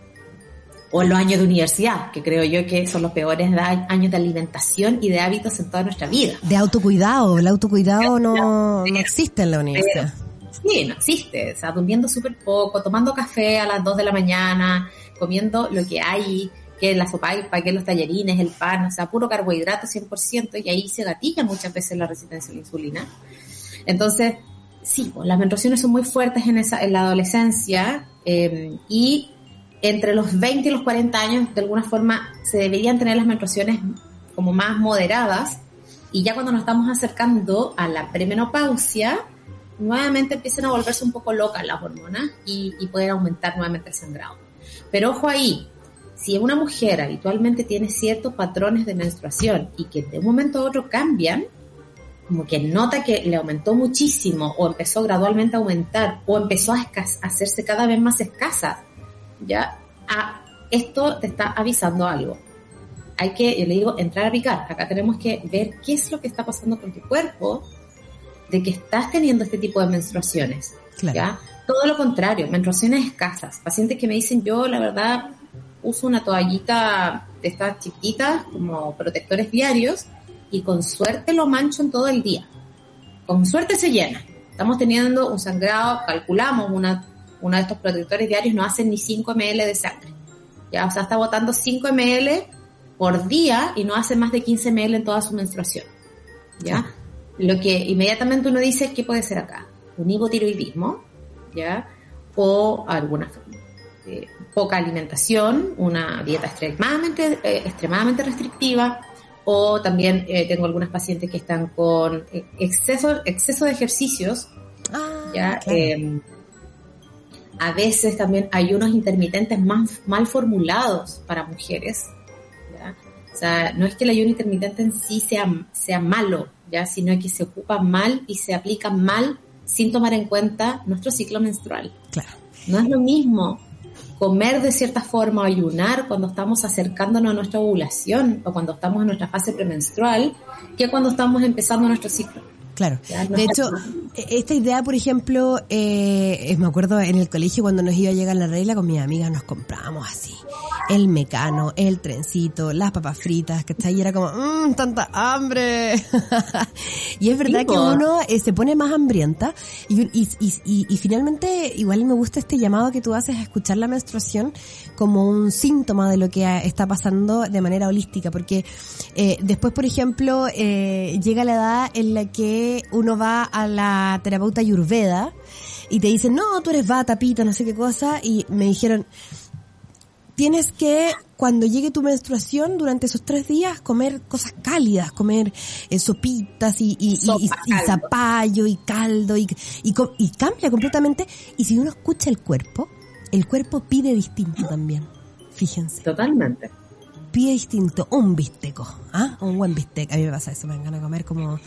o en los años de universidad, que creo yo que son los peores da- años de alimentación y de hábitos en toda nuestra vida. De autocuidado, el autocuidado no, no existe en la universidad. Pero, sí, no existe, o sea, durmiendo súper poco, tomando café a las dos de la mañana, comiendo lo que hay, que es la sopaipa, que es los tallarines, el pan, o sea, puro carbohidrato cien por ciento, y ahí se gatilla muchas veces la resistencia a la insulina. Entonces, sí, pues, las menstruaciones son muy fuertes en esa en la adolescencia, eh, y entre los veinte y los cuarenta años, de alguna forma, se deberían tener las menstruaciones como más moderadas, y ya cuando nos estamos acercando a la premenopausia, nuevamente empiezan a volverse un poco locas las hormonas y, y pueden aumentar nuevamente el sangrado. Pero ojo ahí, si una mujer habitualmente tiene ciertos patrones de menstruación y que de un momento a otro cambian, como que nota que le aumentó muchísimo o empezó gradualmente a aumentar o empezó a, escas- a hacerse cada vez más escasa, ya a, esto te está avisando algo. Hay que, yo le digo, entrar a picar. Acá tenemos que ver qué es lo que está pasando con tu cuerpo, de que estás teniendo este tipo de menstruaciones. Claro. ¿Ya? Todo lo contrario, menstruaciones escasas. Pacientes que me dicen, yo la verdad uso una toallita de estas chiquitas como protectores diarios y con suerte lo mancho en todo el día. Con suerte se llena. Estamos teniendo un sangrado, calculamos, una, uno de estos protectores diarios no hacen ni cinco mililitros de sangre. ¿Ya? O sea, está botando cinco mililitros por día y no hace más de quince mililitros en toda su menstruación. ¿Ya? Sí. Lo que inmediatamente uno dice, ¿qué puede ser acá? Un hipotiroidismo, ¿ya? O alguna eh, poca alimentación, una dieta extremadamente, eh, extremadamente restrictiva, o también eh, tengo algunas pacientes que están con exceso, exceso de ejercicios, ah, ¿ya? Claro. Eh, a veces también ayunos intermitentes más mal formulados para mujeres, ¿ya? O sea, no es que el ayuno intermitente en sí sea, sea malo, ¿ya? Sino que se ocupa mal y se aplica mal sin tomar en cuenta nuestro ciclo menstrual. Claro. No es lo mismo comer de cierta forma o ayunar cuando estamos acercándonos a nuestra ovulación o cuando estamos en nuestra fase premenstrual que cuando estamos empezando nuestro ciclo. Claro. De hecho, esta idea, por ejemplo, eh, me acuerdo en el colegio cuando nos iba a llegar la regla, con mis amigas nos comprábamos así el mecano, el trencito, las papas fritas, ¿cachai? Y era como, mmm, tanta hambre. Y es verdad que uno eh, se pone más hambrienta y, y, y, y, y finalmente igual me gusta este llamado que tú haces a escuchar la menstruación como un síntoma de lo que está pasando de manera holística, porque eh, después, por ejemplo, eh, llega la edad en la que uno va a la terapeuta Ayurveda y te dicen, no, tú eres vata, pita, no sé qué cosa, y me dijeron, tienes que, cuando llegue tu menstruación, durante esos tres días, comer cosas cálidas, comer eh, sopitas y, y, Sopa, y, y, y zapallo y caldo y, y, y cambia completamente. Y si uno escucha el cuerpo, el cuerpo pide distinto también. Fíjense. Totalmente. Pide distinto. Un bisteco, ¿ah? Un buen bistec. A mí me pasa eso, me dan ganas de comer como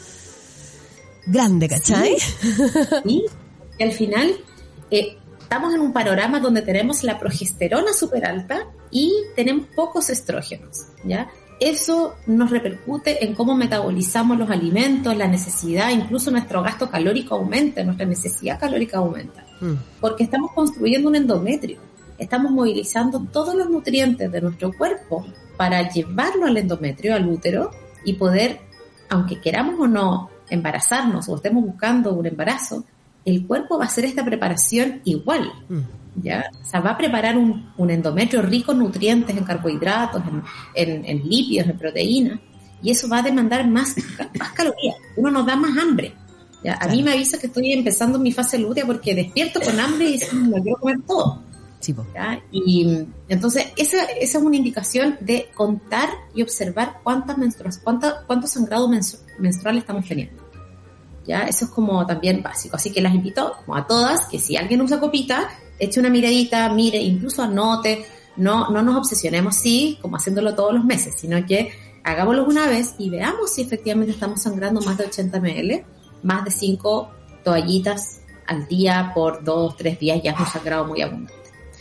grande, ¿cachai? Sí. Sí. Y al final, eh, estamos en un panorama donde tenemos la progesterona súper alta y tenemos pocos estrógenos, ¿ya? Eso nos repercute en cómo metabolizamos los alimentos, la necesidad, incluso nuestro gasto calórico aumenta, nuestra necesidad calórica aumenta, mm. porque estamos construyendo un endometrio, estamos movilizando todos los nutrientes de nuestro cuerpo para llevarlo al endometrio, al útero, y poder, aunque queramos o no embarazarnos o estemos buscando un embarazo, el cuerpo va a hacer esta preparación igual, ¿ya? O sea, va a preparar un, un endometrio rico en nutrientes, en carbohidratos, en, en, en lípidos, en proteínas, y eso va a demandar más, más calorías. Uno nos da más hambre, ¿ya? A mí me avisa que estoy empezando mi fase lútea porque despierto con hambre y me quiero comer todo. Sí, po. ¿Ya? Y entonces esa, esa es una indicación de contar y observar cuántas menstruas, cuánta, cuántos sangrados menstru- menstruales estamos teniendo. ¿Ya? Eso es como también básico. Así que las invito como a todas que si alguien usa copita, eche una miradita, mire, incluso anote. No, no nos obsesionemos, sí, como haciéndolo todos los meses, sino que hagámoslo una vez y veamos si efectivamente estamos sangrando más de ochenta mililitros, más de cinco toallitas al día por dos, tres días, ya es un sangrado muy abundante.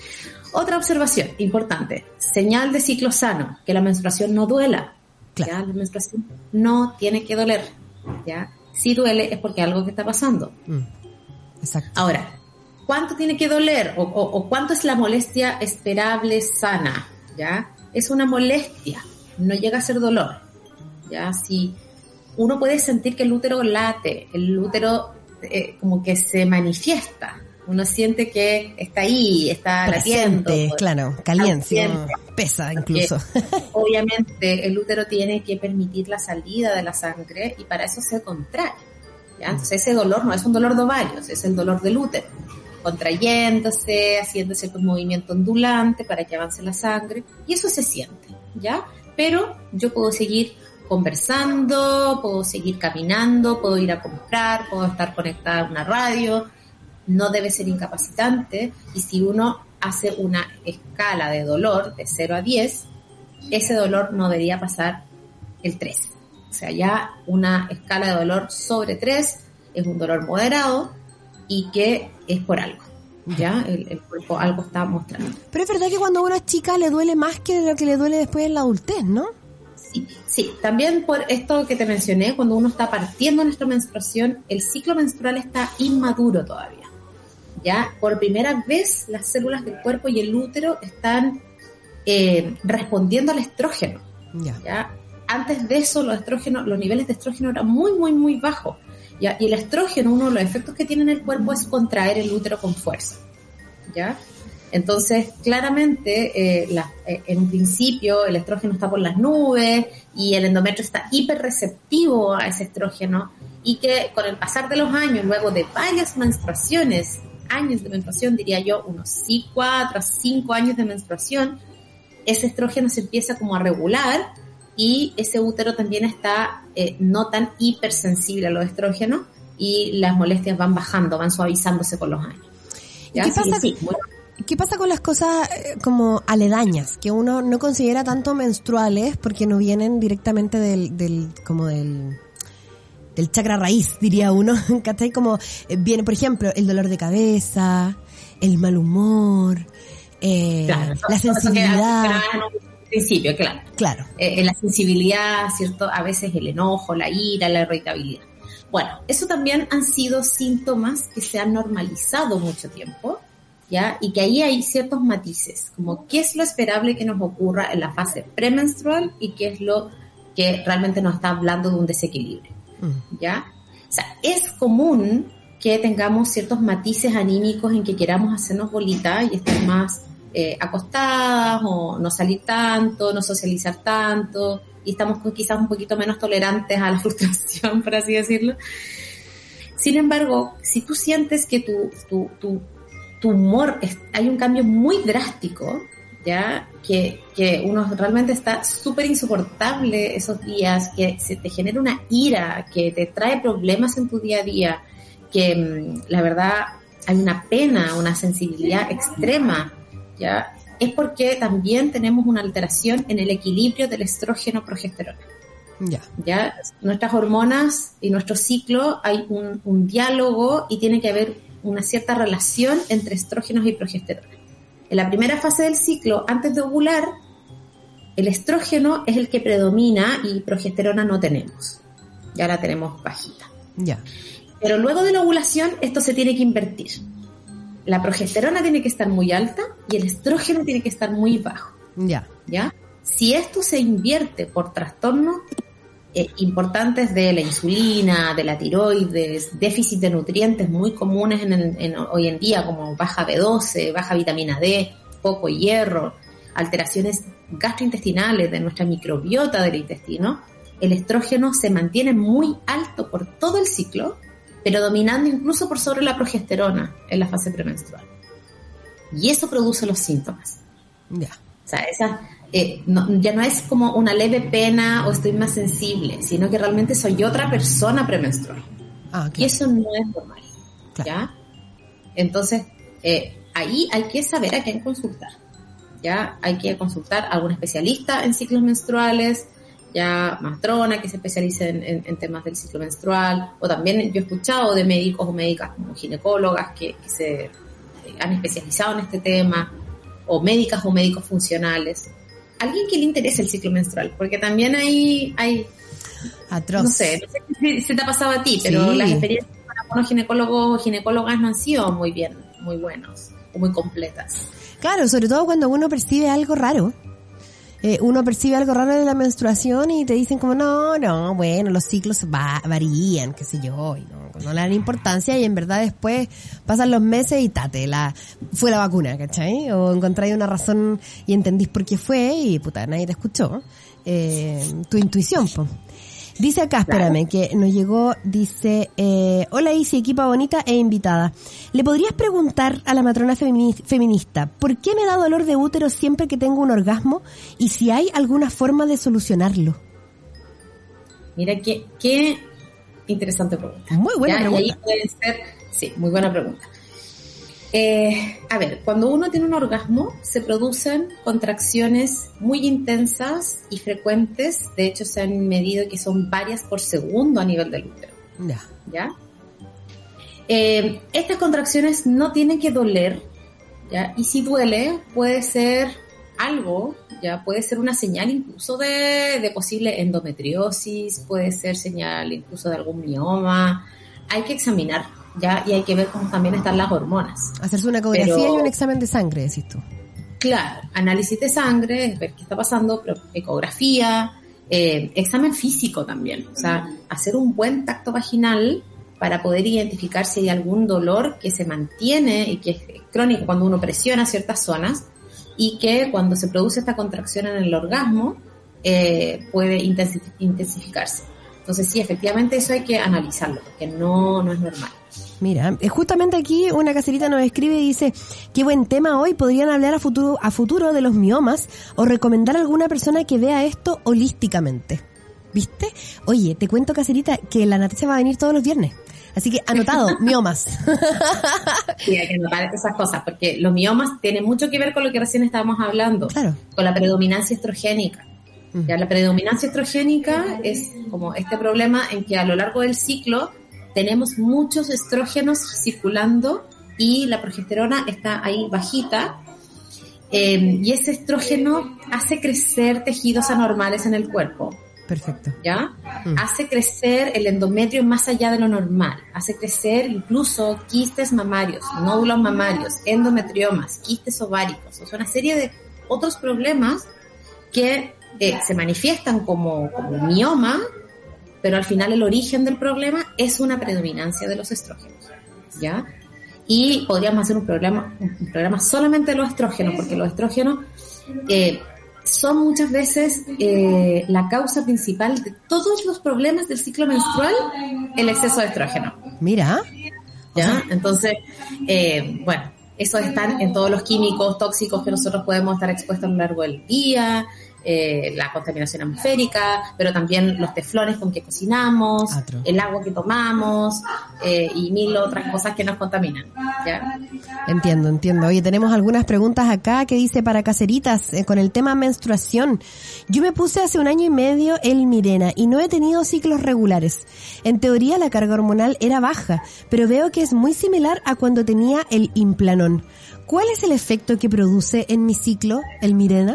Otra observación importante, señal de ciclo sano, que la menstruación no duela. Claro. ¿Ya? La menstruación no tiene que doler. ¿Ya? Si duele es porque algo que está pasando. Mm. Exacto. Ahora, ¿cuánto tiene que doler? O, o, o cuánto es la molestia esperable sana, ¿ya? Es una molestia, no llega a ser dolor, ¿ya? Si uno puede sentir que el útero late, el útero eh, como que se manifiesta, uno siente que está ahí, está presente, latiendo. Claro, caliente, pesa incluso. Obviamente el útero tiene que permitir la salida de la sangre y para eso se contrae, ¿ya? Entonces ese dolor no es un dolor de ovarios, es el dolor del útero, contrayéndose, haciendo ciertos movimientos ondulantes para que avance la sangre, y eso se siente, ¿ya? Pero yo puedo seguir conversando, puedo seguir caminando, puedo ir a comprar, puedo estar conectada a una radio, no debe ser incapacitante, y si uno hace una escala de dolor de cero a diez, ese dolor no debería pasar el tres. O sea, ya una escala de dolor sobre tres es un dolor moderado, y que es por algo, ¿ya? El, el cuerpo algo está mostrando. Pero es verdad que cuando uno es chica le duele más que lo que le duele después en la adultez, ¿no? Sí, sí. También por esto que te mencioné, cuando uno está partiendo nuestra menstruación, el ciclo menstrual está inmaduro todavía, ¿ya? Por primera vez las células del cuerpo y el útero están eh, respondiendo al estrógeno, ya. ¿ya? Antes de eso los estrógenos, los niveles de estrógeno eran muy, muy, muy bajos. ¿Ya? Y el estrógeno, uno de los efectos que tiene en el cuerpo es contraer el útero con fuerza, ¿ya? Entonces, claramente, eh, la, eh, en un principio el estrógeno está por las nubes y el endometrio está hiperreceptivo a ese estrógeno, y que con el pasar de los años, luego de varias menstruaciones, años de menstruación, diría yo, unos cuatro a cinco años de menstruación, ese estrógeno se empieza como a regular, y ese útero también está eh, no tan hipersensible a los estrógenos, y las molestias van bajando, van suavizándose con los años. ¿Ya? ¿Qué pasa, sí, bueno. ¿Qué pasa con las cosas eh, como aledañas, que uno no considera tanto menstruales porque no vienen directamente del, del como del, del chakra raíz, diría uno? ¿Cachai? Como eh, viene, por ejemplo, el dolor de cabeza, el mal humor, eh, claro, la sensibilidad. Principio, claro. Claro. Eh, la sensibilidad, ¿cierto? A veces el enojo, la ira, la irritabilidad. Bueno, eso también han sido síntomas que se han normalizado mucho tiempo, ¿ya? Y que ahí hay ciertos matices, como qué es lo esperable que nos ocurra en la fase premenstrual y qué es lo que realmente nos está hablando de un desequilibrio, ¿ya? O sea, es común que tengamos ciertos matices anímicos en que queramos hacernos bolitas y estar más Eh, acostadas, o no salir tanto, no socializar tanto, y estamos quizás un poquito menos tolerantes a la frustración, por así decirlo. Sin embargo, si tú sientes que tu, tu, tu, tu humor, es, hay un cambio muy drástico, ya que, que uno realmente está súper insoportable esos días, que se te genera una ira, que te trae problemas en tu día a día, que la verdad hay una pena, una sensibilidad extrema, ¿ya? Es porque también tenemos una alteración en el equilibrio del estrógeno-progesterona. Ya. ¿Ya? Nuestras hormonas y nuestro ciclo, hay un, un diálogo y tiene que haber una cierta relación entre estrógenos y progesterona. En la primera fase del ciclo, antes de ovular, el estrógeno es el que predomina y progesterona no tenemos. Ya la tenemos bajita. Ya. Pero luego de la ovulación, esto se tiene que invertir. La progesterona tiene que estar muy alta y el estrógeno tiene que estar muy bajo. Ya. ¿Ya? Si esto se invierte por trastornos eh, importantes de la insulina, de la tiroides, déficit de nutrientes muy comunes en, el, en hoy en día, como baja B doce, baja vitamina D, poco hierro, alteraciones gastrointestinales de nuestra microbiota del intestino, el estrógeno se mantiene muy alto por todo el ciclo, pero dominando incluso por sobre la progesterona en la fase premenstrual. Y eso produce los síntomas. Ya. O sea, esa, eh, no, ya no es como una leve pena o estoy más sensible, sino que realmente soy otra persona premenstrual. Ah, claro. Y eso no es normal. Claro. ¿Ya? Entonces, eh, ahí hay que saber a quién consultar. Ya hay que consultar a algún especialista en ciclos menstruales, ya matrona que se especialice en, en, en temas del ciclo menstrual, o también yo he escuchado de médicos o médicas como ginecólogas que, que se eh, han especializado en este tema, o médicas o médicos funcionales. Alguien que le interese el ciclo menstrual, porque también hay, hay Atroz. no sé, no sé si, si te ha pasado a ti, pero sí. las experiencias con algunos ginecólogos o ginecólogas no han sido muy bien, muy buenos o muy completas. Claro, sobre todo cuando uno percibe algo raro. Eh, uno percibe algo raro de la menstruación y te dicen como, no, no, bueno, los ciclos va, varían, qué sé yo, y no, no le dan importancia y en verdad después pasan los meses y tate, la, fue la vacuna, ¿cachai? O encontráis una razón y entendís por qué fue y puta, nadie te escuchó. Eh, tu intuición, po. Dice acá, espérame, que nos llegó, dice, eh, hola Isi, equipa bonita e invitada. ¿Le podrías preguntar a la matrona femini- feminista por qué me da dolor de útero siempre que tengo un orgasmo y si hay alguna forma de solucionarlo? Mira, qué, qué interesante pregunta. Muy buena ¿Ya? pregunta. Y ahí puede ser, sí, muy buena pregunta. Eh, a ver, cuando uno tiene un orgasmo, se producen contracciones muy intensas y frecuentes. De hecho, se han medido que son varias por segundo a nivel del útero. Ya. ¿Ya? Eh, estas contracciones no tienen que doler, ¿ya? Y si duele, puede ser algo, ya puede ser una señal incluso de, de posible endometriosis, puede ser señal incluso de algún mioma. Hay que examinar, ya, y hay que ver cómo también están las hormonas. Hacerse una ecografía Pero, y un examen de sangre, decís tú. Claro, análisis de sangre, ver qué está pasando, pero ecografía, eh, examen físico también, o sea, hacer un buen tacto vaginal para poder identificar si hay algún dolor que se mantiene y que es crónico cuando uno presiona ciertas zonas y que cuando se produce esta contracción en el orgasmo eh, puede intensif- intensificarse. Entonces sí, efectivamente eso hay que analizarlo, porque no, no es normal. Mira, eh, justamente aquí una caserita nos escribe y dice, qué buen tema hoy, podrían hablar a futuro, a futuro de los miomas o recomendar a alguna persona que vea esto holísticamente. ¿Viste? Oye, te cuento, caserita, que la Natasha va a venir todos los viernes. Así que anotado, miomas. Sí, hay que anotar esas cosas, porque los miomas tienen mucho que ver con lo que recién estábamos hablando, Claro. con la predominancia estrogénica. Mm. Ya la predominancia estrogénica es como este problema en que a lo largo del ciclo tenemos muchos estrógenos circulando y la progesterona está ahí bajita, eh, y ese estrógeno hace crecer tejidos anormales en el cuerpo. Perfecto. ¿Ya? Mm. Hace crecer el endometrio más allá de lo normal, hace crecer incluso quistes mamarios, nódulos mamarios, endometriomas, quistes ováricos, o sea, una serie de otros problemas que eh, se manifiestan como, como mioma, pero al final el origen del problema es una predominancia de los estrógenos, ¿ya? Y podríamos hacer un programa, un programa solamente de los estrógenos, porque los estrógenos eh, son muchas veces eh, la causa principal de todos los problemas del ciclo menstrual, el exceso de estrógeno. Mira. ¿Ya? O sea, Entonces, eh, bueno, esos están en todos los químicos tóxicos que nosotros podemos estar expuestos a lo largo del día, eh, la contaminación atmosférica, pero también los teflones con que cocinamos, Atro. el agua que tomamos, eh, y mil otras cosas que nos contaminan, ¿ya? Entiendo, entiendo. Oye, tenemos algunas preguntas acá que dice para caseritas eh, con el tema menstruación. Yo me puse hace un año y medio el Mirena y no he tenido ciclos regulares. En teoría la carga hormonal era baja, pero veo que es muy similar a cuando tenía el Implanon. ¿Cuál es el efecto que produce en mi ciclo el Mirena?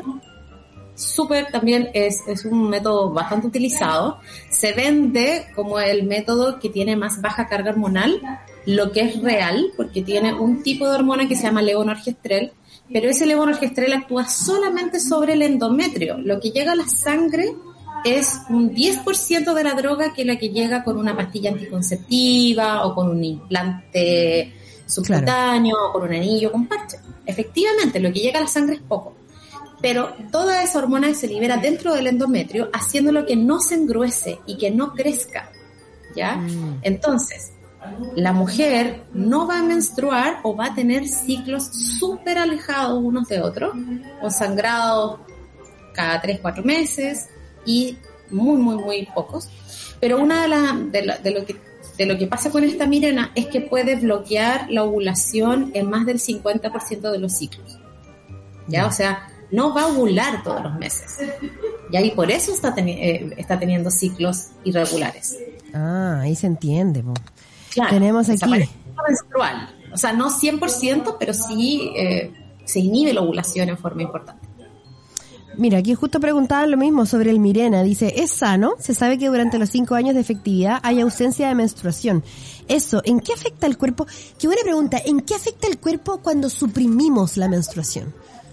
Súper, también es, es un método bastante utilizado. Se vende como el método que tiene más baja carga hormonal, lo que es real, porque tiene un tipo de hormona que se llama levonorgestrel, pero ese levonorgestrel actúa solamente sobre el endometrio. Lo que llega a la sangre es un diez por ciento de la droga que la que llega con una pastilla anticonceptiva o con un implante subcutáneo, claro, o con un anillo con parche. Efectivamente, lo que llega a la sangre es poco, pero toda esa hormona se libera dentro del endometrio, haciéndolo que no se engruese y que no crezca, ¿ya? Mm. Entonces, la mujer no va a menstruar o va a tener ciclos súper alejados unos de otros, con sangrados cada tres, cuatro meses y muy, muy, muy pocos. Pero una de, la, de, la, de, lo que, de lo que pasa con esta Mirena es que puede bloquear la ovulación en más del cincuenta por ciento de los ciclos. ¿Ya? O sea, no va a ovular todos los meses. ¿Ya? Y por eso está, teni- eh, está teniendo ciclos irregulares. Ah, ahí se entiende, po. Claro, tenemos aquí menstrual, o sea, no cien por ciento, pero sí eh, se inhibe la ovulación en forma importante. Mira, aquí justo preguntaban lo mismo sobre el Mirena. Dice, ¿es sano? Se sabe que durante los cinco años de efectividad hay ausencia de menstruación. Eso, ¿en qué afecta el cuerpo? Qué buena pregunta. ¿En qué afecta el cuerpo cuando suprimimos la menstruación?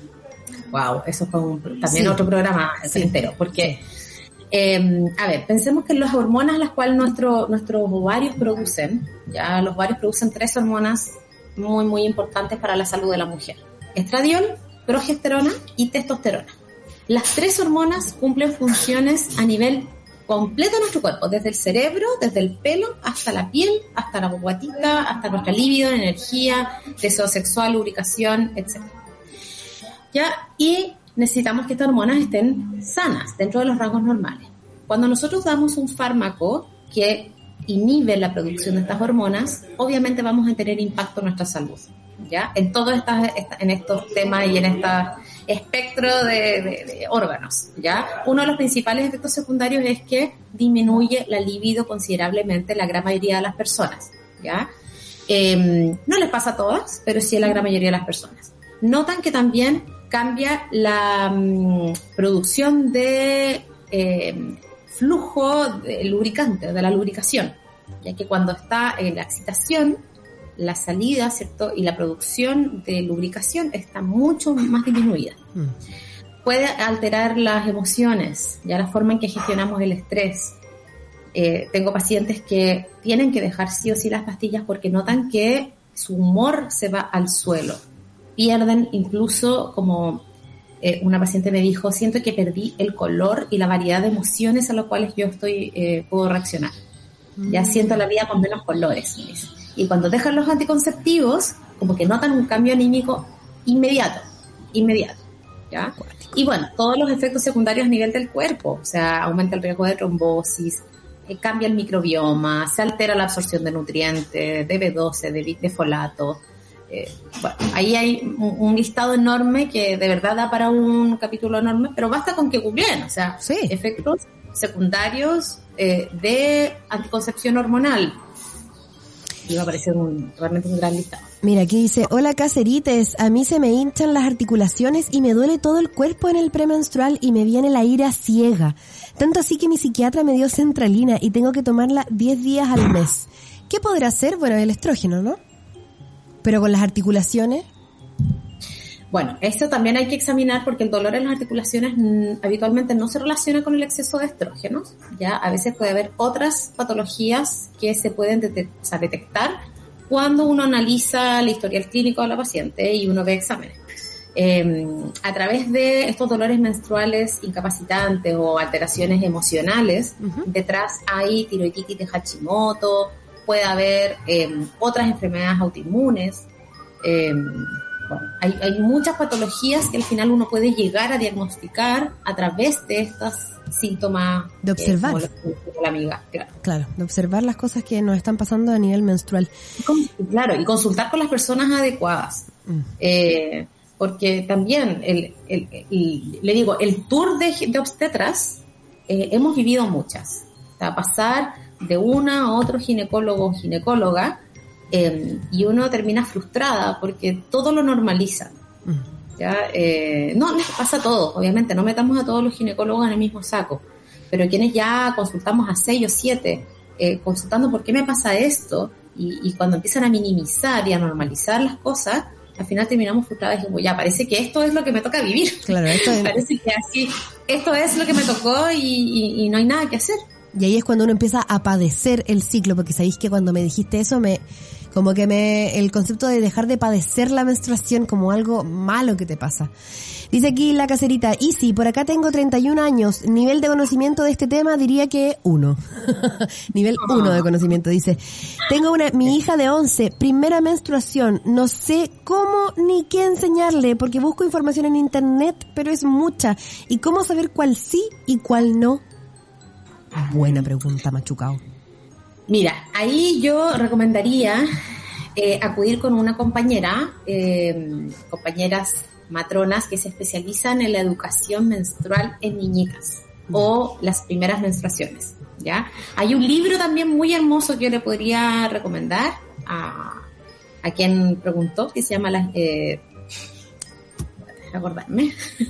Wow, eso fue un, también sí. otro programa sí. entero, porque... Eh, a ver, pensemos que las hormonas las cuales nuestro, nuestros ovarios producen, ya los ovarios producen tres hormonas muy, muy importantes para la salud de la mujer. Estradiol, progesterona y testosterona. Las tres hormonas cumplen funciones a nivel completo de nuestro cuerpo, desde el cerebro, desde el pelo, hasta la piel, hasta la guatita, hasta nuestra libido, energía, deseo sexual, lubricación, etcétera. Ya, y necesitamos que estas hormonas estén sanas, dentro de los rangos normales. Cuando nosotros damos un fármaco que inhibe la producción de estas hormonas, obviamente vamos a tener impacto en nuestra salud, ¿ya? En todos estas, en estos temas y en este espectro de, de, de órganos, ¿ya? Uno de los principales efectos secundarios es que disminuye la libido considerablemente en la gran mayoría de las personas, ¿ya? Eh, no les pasa a todas, pero sí a la gran mayoría de las personas. Notan que también cambia la um, producción de eh, flujo de lubricante, de la lubricación, ya que cuando está en la excitación, la salida, ¿cierto? Y la producción de lubricación está mucho más disminuida. Mm. Puede alterar las emociones, ya la forma en que gestionamos el estrés. Eh, tengo pacientes que tienen que dejar sí o sí las pastillas porque notan que su humor se va al suelo. Pierden incluso, como eh, una paciente me dijo, siento que perdí el color y la variedad de emociones a las cuales yo estoy eh, puedo reaccionar. Mm. Ya siento la vida con menos colores. Y cuando dejan los anticonceptivos, como que notan un cambio anímico inmediato, inmediato. ¿Ya? Y bueno, todos los efectos secundarios a nivel del cuerpo, o sea, aumenta el riesgo de trombosis, eh, cambia el microbioma, se altera la absorción de nutrientes, de B doce, de, de folato. Eh, bueno, ahí hay un, un listado enorme que de verdad da para un capítulo enorme, pero basta con que googleen, o sea, sí. efectos secundarios eh, de anticoncepción hormonal. Y va a aparecer un, realmente un gran listado. Mira, aquí dice, hola caserites, a mí se me hinchan las articulaciones y me duele todo el cuerpo en el premenstrual y me viene la ira ciega. Tanto así que mi psiquiatra me dio centralina y tengo que tomarla diez días al mes. ¿Qué podrá hacer? Bueno, el estrógeno, ¿no? Pero con las articulaciones. Bueno, esto también hay que examinar porque el dolor en las articulaciones mmm, habitualmente no se relaciona con el exceso de estrógenos. Ya a veces puede haber otras patologías que se pueden detect- o sea, detectar cuando uno analiza el historial clínico de la paciente y uno ve exámenes. Eh, a través de estos dolores menstruales incapacitantes o alteraciones emocionales, uh-huh. detrás hay tiroiditis de Hashimoto, puede haber eh, otras enfermedades autoinmunes. Eh, bueno, hay, hay muchas patologías que al final uno puede llegar a diagnosticar a través de estos síntomas. De observar. Eh, como lo, la amiga, claro. Claro, de observar las cosas que nos están pasando a nivel menstrual. Y con, claro, y consultar con las personas adecuadas. Mm. Eh, porque también, el, el, el, el, le digo, el tour de, de obstetras, eh, hemos vivido muchas. O sea, pasar de una a otro ginecólogo o ginecóloga, eh, y uno termina frustrada porque todo lo normaliza. Mm. ¿Ya? Eh, no, les pasa a todos, obviamente, no metamos a todos los ginecólogos en el mismo saco, pero quienes ya consultamos a seis o siete, eh, consultando por qué me pasa esto, y, y cuando empiezan a minimizar y a normalizar las cosas, al final terminamos frustradas y decimos, ya, parece que esto es lo que me toca vivir. Claro, esto es... parece que así, esto es lo que me tocó y, y, y no hay nada que hacer. Y ahí es cuando uno empieza a padecer el ciclo, porque sabéis que cuando me dijiste eso, me Como que me, el concepto de dejar de padecer la menstruación como algo malo que te pasa. Dice aquí la caserita, Easy, por acá tengo treinta y un años, nivel de conocimiento de este tema diría que uno. Nivel uno de conocimiento, dice. Tengo una, mi hija de once, primera menstruación, no sé cómo ni qué enseñarle, porque busco información en internet, pero es mucha. ¿Y cómo saber cuál sí y cuál no? Buena pregunta, Machucao. Mira, ahí yo recomendaría eh, acudir con una compañera, eh, compañeras matronas que se especializan en la educación menstrual en niñitas o las primeras menstruaciones, ¿ya? Hay un libro también muy hermoso que yo le podría recomendar a, a quien preguntó, que se llama las... Eh, acordarme.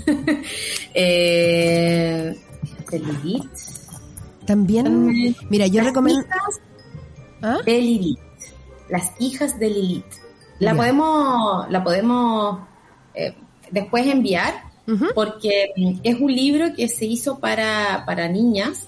eh, de Lilith. También, También, mira, yo recomiendo... ¿Ah? De Lilith. Las hijas de Lilith. La yeah. podemos... La podemos eh, después enviar, uh-huh. porque es un libro que se hizo para, para niñas,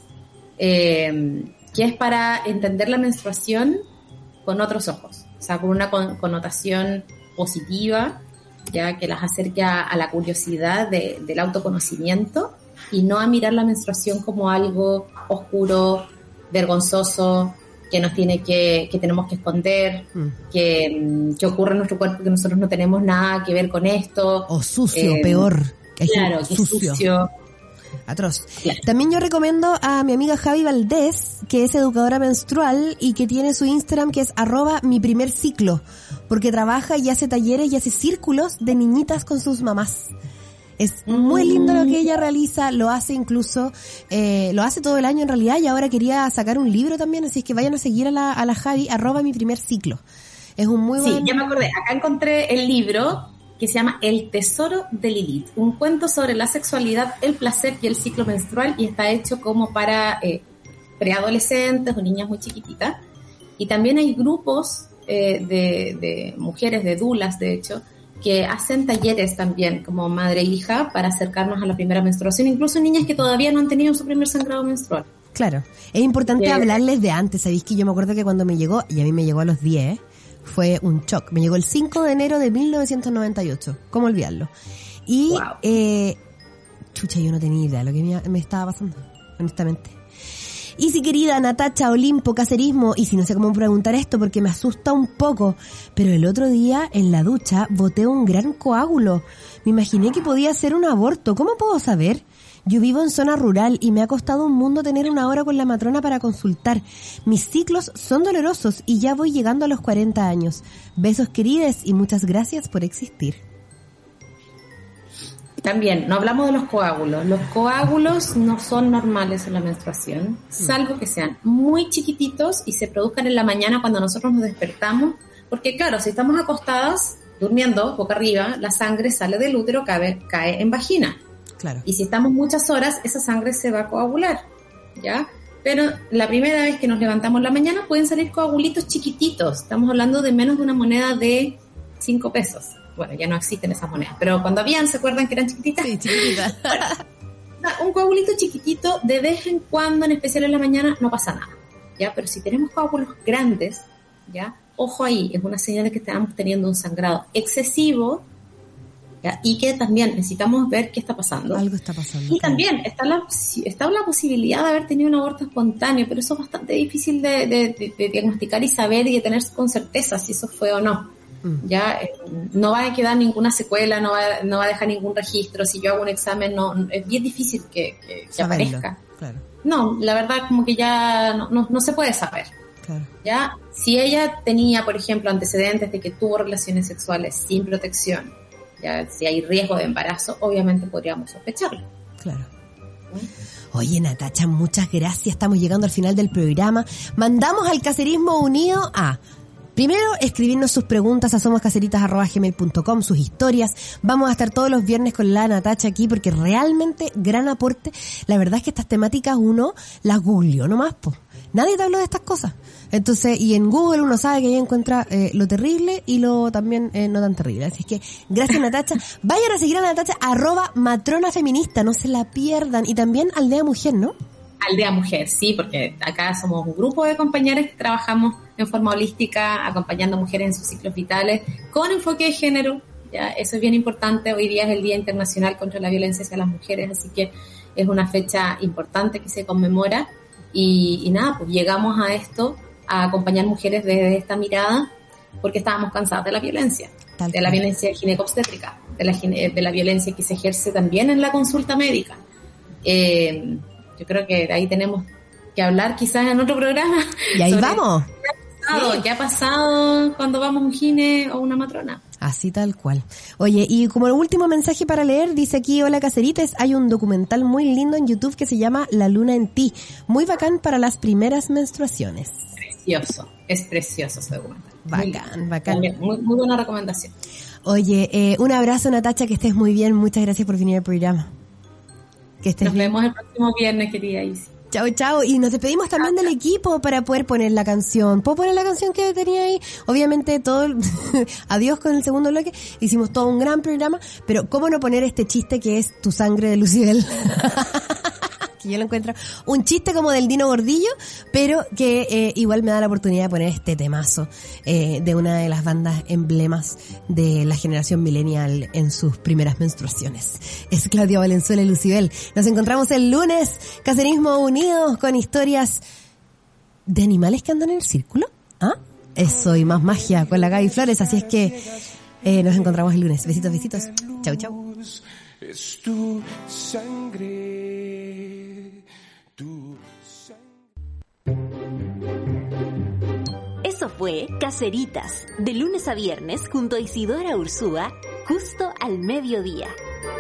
eh, que es para entender la menstruación con otros ojos, o sea, con una con, connotación positiva, ya que las acerque a, a la curiosidad de, del autoconocimiento y no a mirar la menstruación como algo oscuro, vergonzoso, que nos tiene que, que tenemos que esconder, mm. que, que ocurre en nuestro cuerpo, que nosotros no tenemos nada que ver con esto. O sucio, eh, peor. Que claro, que sucio. sucio. Atroz. Claro. También yo recomiendo a mi amiga Javi Valdés, que es educadora menstrual y que tiene su Instagram que es arroba mi primer ciclo, porque trabaja y hace talleres y hace círculos de niñitas con sus mamás. Es muy lindo lo que ella realiza, lo hace incluso, eh, lo hace todo el año en realidad, y ahora quería sacar un libro también, así es que vayan a seguir a la, a la Javi, arroba mi primer ciclo. Es un muy buen... Sí, ya me acordé, acá encontré el libro que se llama El tesoro de Lilith, un cuento sobre la sexualidad, el placer y el ciclo menstrual, y está hecho como para eh, preadolescentes o niñas muy chiquititas, y también hay grupos eh, de, de mujeres, de dulas de hecho, que hacen talleres también como madre e hija para acercarnos a la primera menstruación, incluso niñas que todavía no han tenido su primer sangrado menstrual. Claro, es importante eh, hablarles de antes. Sabéis que yo me acuerdo que cuando me llegó, y a mí me llegó a los diez, fue un shock. Me llegó el cinco de enero de mil novecientos noventa y ocho, ¿cómo olvidarlo? Y, wow. eh, chucha, yo no tenía idea de lo que me, me estaba pasando, honestamente. Y si querida Natacha, Olimpo, caserismo, y si no sé cómo preguntar esto porque me asusta un poco, pero el otro día en la ducha boté un gran coágulo. Me imaginé que podía ser un aborto. ¿Cómo puedo saber? Yo vivo en zona rural y me ha costado un mundo tener una hora con la matrona para consultar. Mis ciclos son dolorosos y ya voy llegando a los cuarenta años. Besos querides y muchas gracias por existir. También, no hablamos de los coágulos. Los coágulos no son normales en la menstruación, salvo que sean muy chiquititos y se produzcan en la mañana cuando nosotros nos despertamos. Porque claro, si estamos acostadas, durmiendo, boca arriba, la sangre sale del útero, cae, cae en vagina. Claro. Y si estamos muchas horas, esa sangre se va a coagular, ¿ya? Pero la primera vez que nos levantamos en la mañana pueden salir coagulitos chiquititos. Estamos hablando de menos de una moneda de cinco pesos. Bueno, ya no existen esas monedas, pero cuando habían, ¿se acuerdan que eran chiquititas? Sí, chiquititas. Bueno, un coagulito chiquitito, de vez en cuando, en especial en la mañana, no pasa nada, ¿ya? Pero si tenemos coágulos grandes, ¿ya? Ojo ahí, es una señal de que estamos teniendo un sangrado excesivo, ¿ya? Y que también necesitamos ver qué está pasando. Algo está pasando. Y también está la, está la posibilidad de haber tenido un aborto espontáneo, pero eso es bastante difícil de, de, de, de diagnosticar y saber y de tener con certeza si eso fue o no. Ya eh, no va a quedar ninguna secuela, no va, no va a dejar ningún registro. Si yo hago un examen, no es bien difícil que, que, que aparezca. Claro. No, la verdad como que ya no, no, no se puede saber. Claro. Ya, si ella tenía, por ejemplo, antecedentes de que tuvo relaciones sexuales sin protección, ya, si hay riesgo de embarazo, obviamente podríamos sospecharlo. Claro. Oye, Natacha, muchas gracias. Estamos llegando al final del programa. Mandamos al Caserismo Unido a... Primero, escribirnos sus preguntas a somoscaseritas arroba gmail punto com, sus historias. Vamos a estar todos los viernes con la Natacha aquí porque realmente gran aporte. La verdad es que estas temáticas uno las googleó nomás, po. Nadie te habló de estas cosas. Entonces, y en Google uno sabe que ahí encuentra eh, lo terrible y lo también eh, no tan terrible. Así que, gracias Natacha. Vayan a seguir a Natacha, arroba matrona feminista, no se la pierdan. Y también Aldea Mujer, ¿no? Aldea Mujer, sí, porque acá somos un grupo de compañeras que trabajamos en forma holística, acompañando a mujeres en sus ciclos vitales, con enfoque de género. Ya, eso es bien importante. Hoy día es el Día Internacional contra la Violencia hacia las Mujeres, así que es una fecha importante que se conmemora. Y, y nada, pues llegamos a esto, a acompañar mujeres desde esta mirada, porque estábamos cansadas de la violencia, Tal de la cual. violencia ginecobstétrica, de la, de la violencia que se ejerce también en la consulta médica. Eh, yo creo que de ahí tenemos que hablar quizás en otro programa. Y ahí vamos. ¿Qué ha pasado, sí. ¿Qué ha pasado cuando vamos a un gine o una matrona? Así tal cual. Oye, y como último mensaje para leer, dice aquí, hola Caserites, hay un documental muy lindo en YouTube que se llama La Luna en Ti, muy bacán para las primeras menstruaciones. Precioso, es precioso ese documental. Bacán, muy, bacán. Muy, muy buena recomendación. Oye, eh, un abrazo Natacha, que estés muy bien, muchas gracias por venir al programa. Que estés Nos bien. vemos el próximo viernes, querida Isi. Chao, chao. Y nos despedimos también del equipo para poder poner la canción. ¿Puedo poner la canción que tenía ahí? Obviamente todo, el... adiós con el segundo bloque. Hicimos todo un gran programa, pero ¿cómo no poner este chiste que es Tu sangre de Lucibel? Que yo lo encuentro un chiste como del Dino Gordillo, pero que eh, igual me da la oportunidad de poner este temazo eh, de una de las bandas emblemas de la generación millennial en sus primeras menstruaciones. Es Claudia Valenzuela y Lucibel. Nos encontramos el lunes, Caserismo Unidos, con historias de animales que andan en el círculo. ¿Ah? Eso y más magia con la Gaby Flores, así es que eh, nos encontramos el lunes. Besitos, besitos. Chau, chau. Es tu sangre, tu sangre. Eso fue Caseritas, de lunes a viernes junto a Isidora Ursúa, justo al mediodía.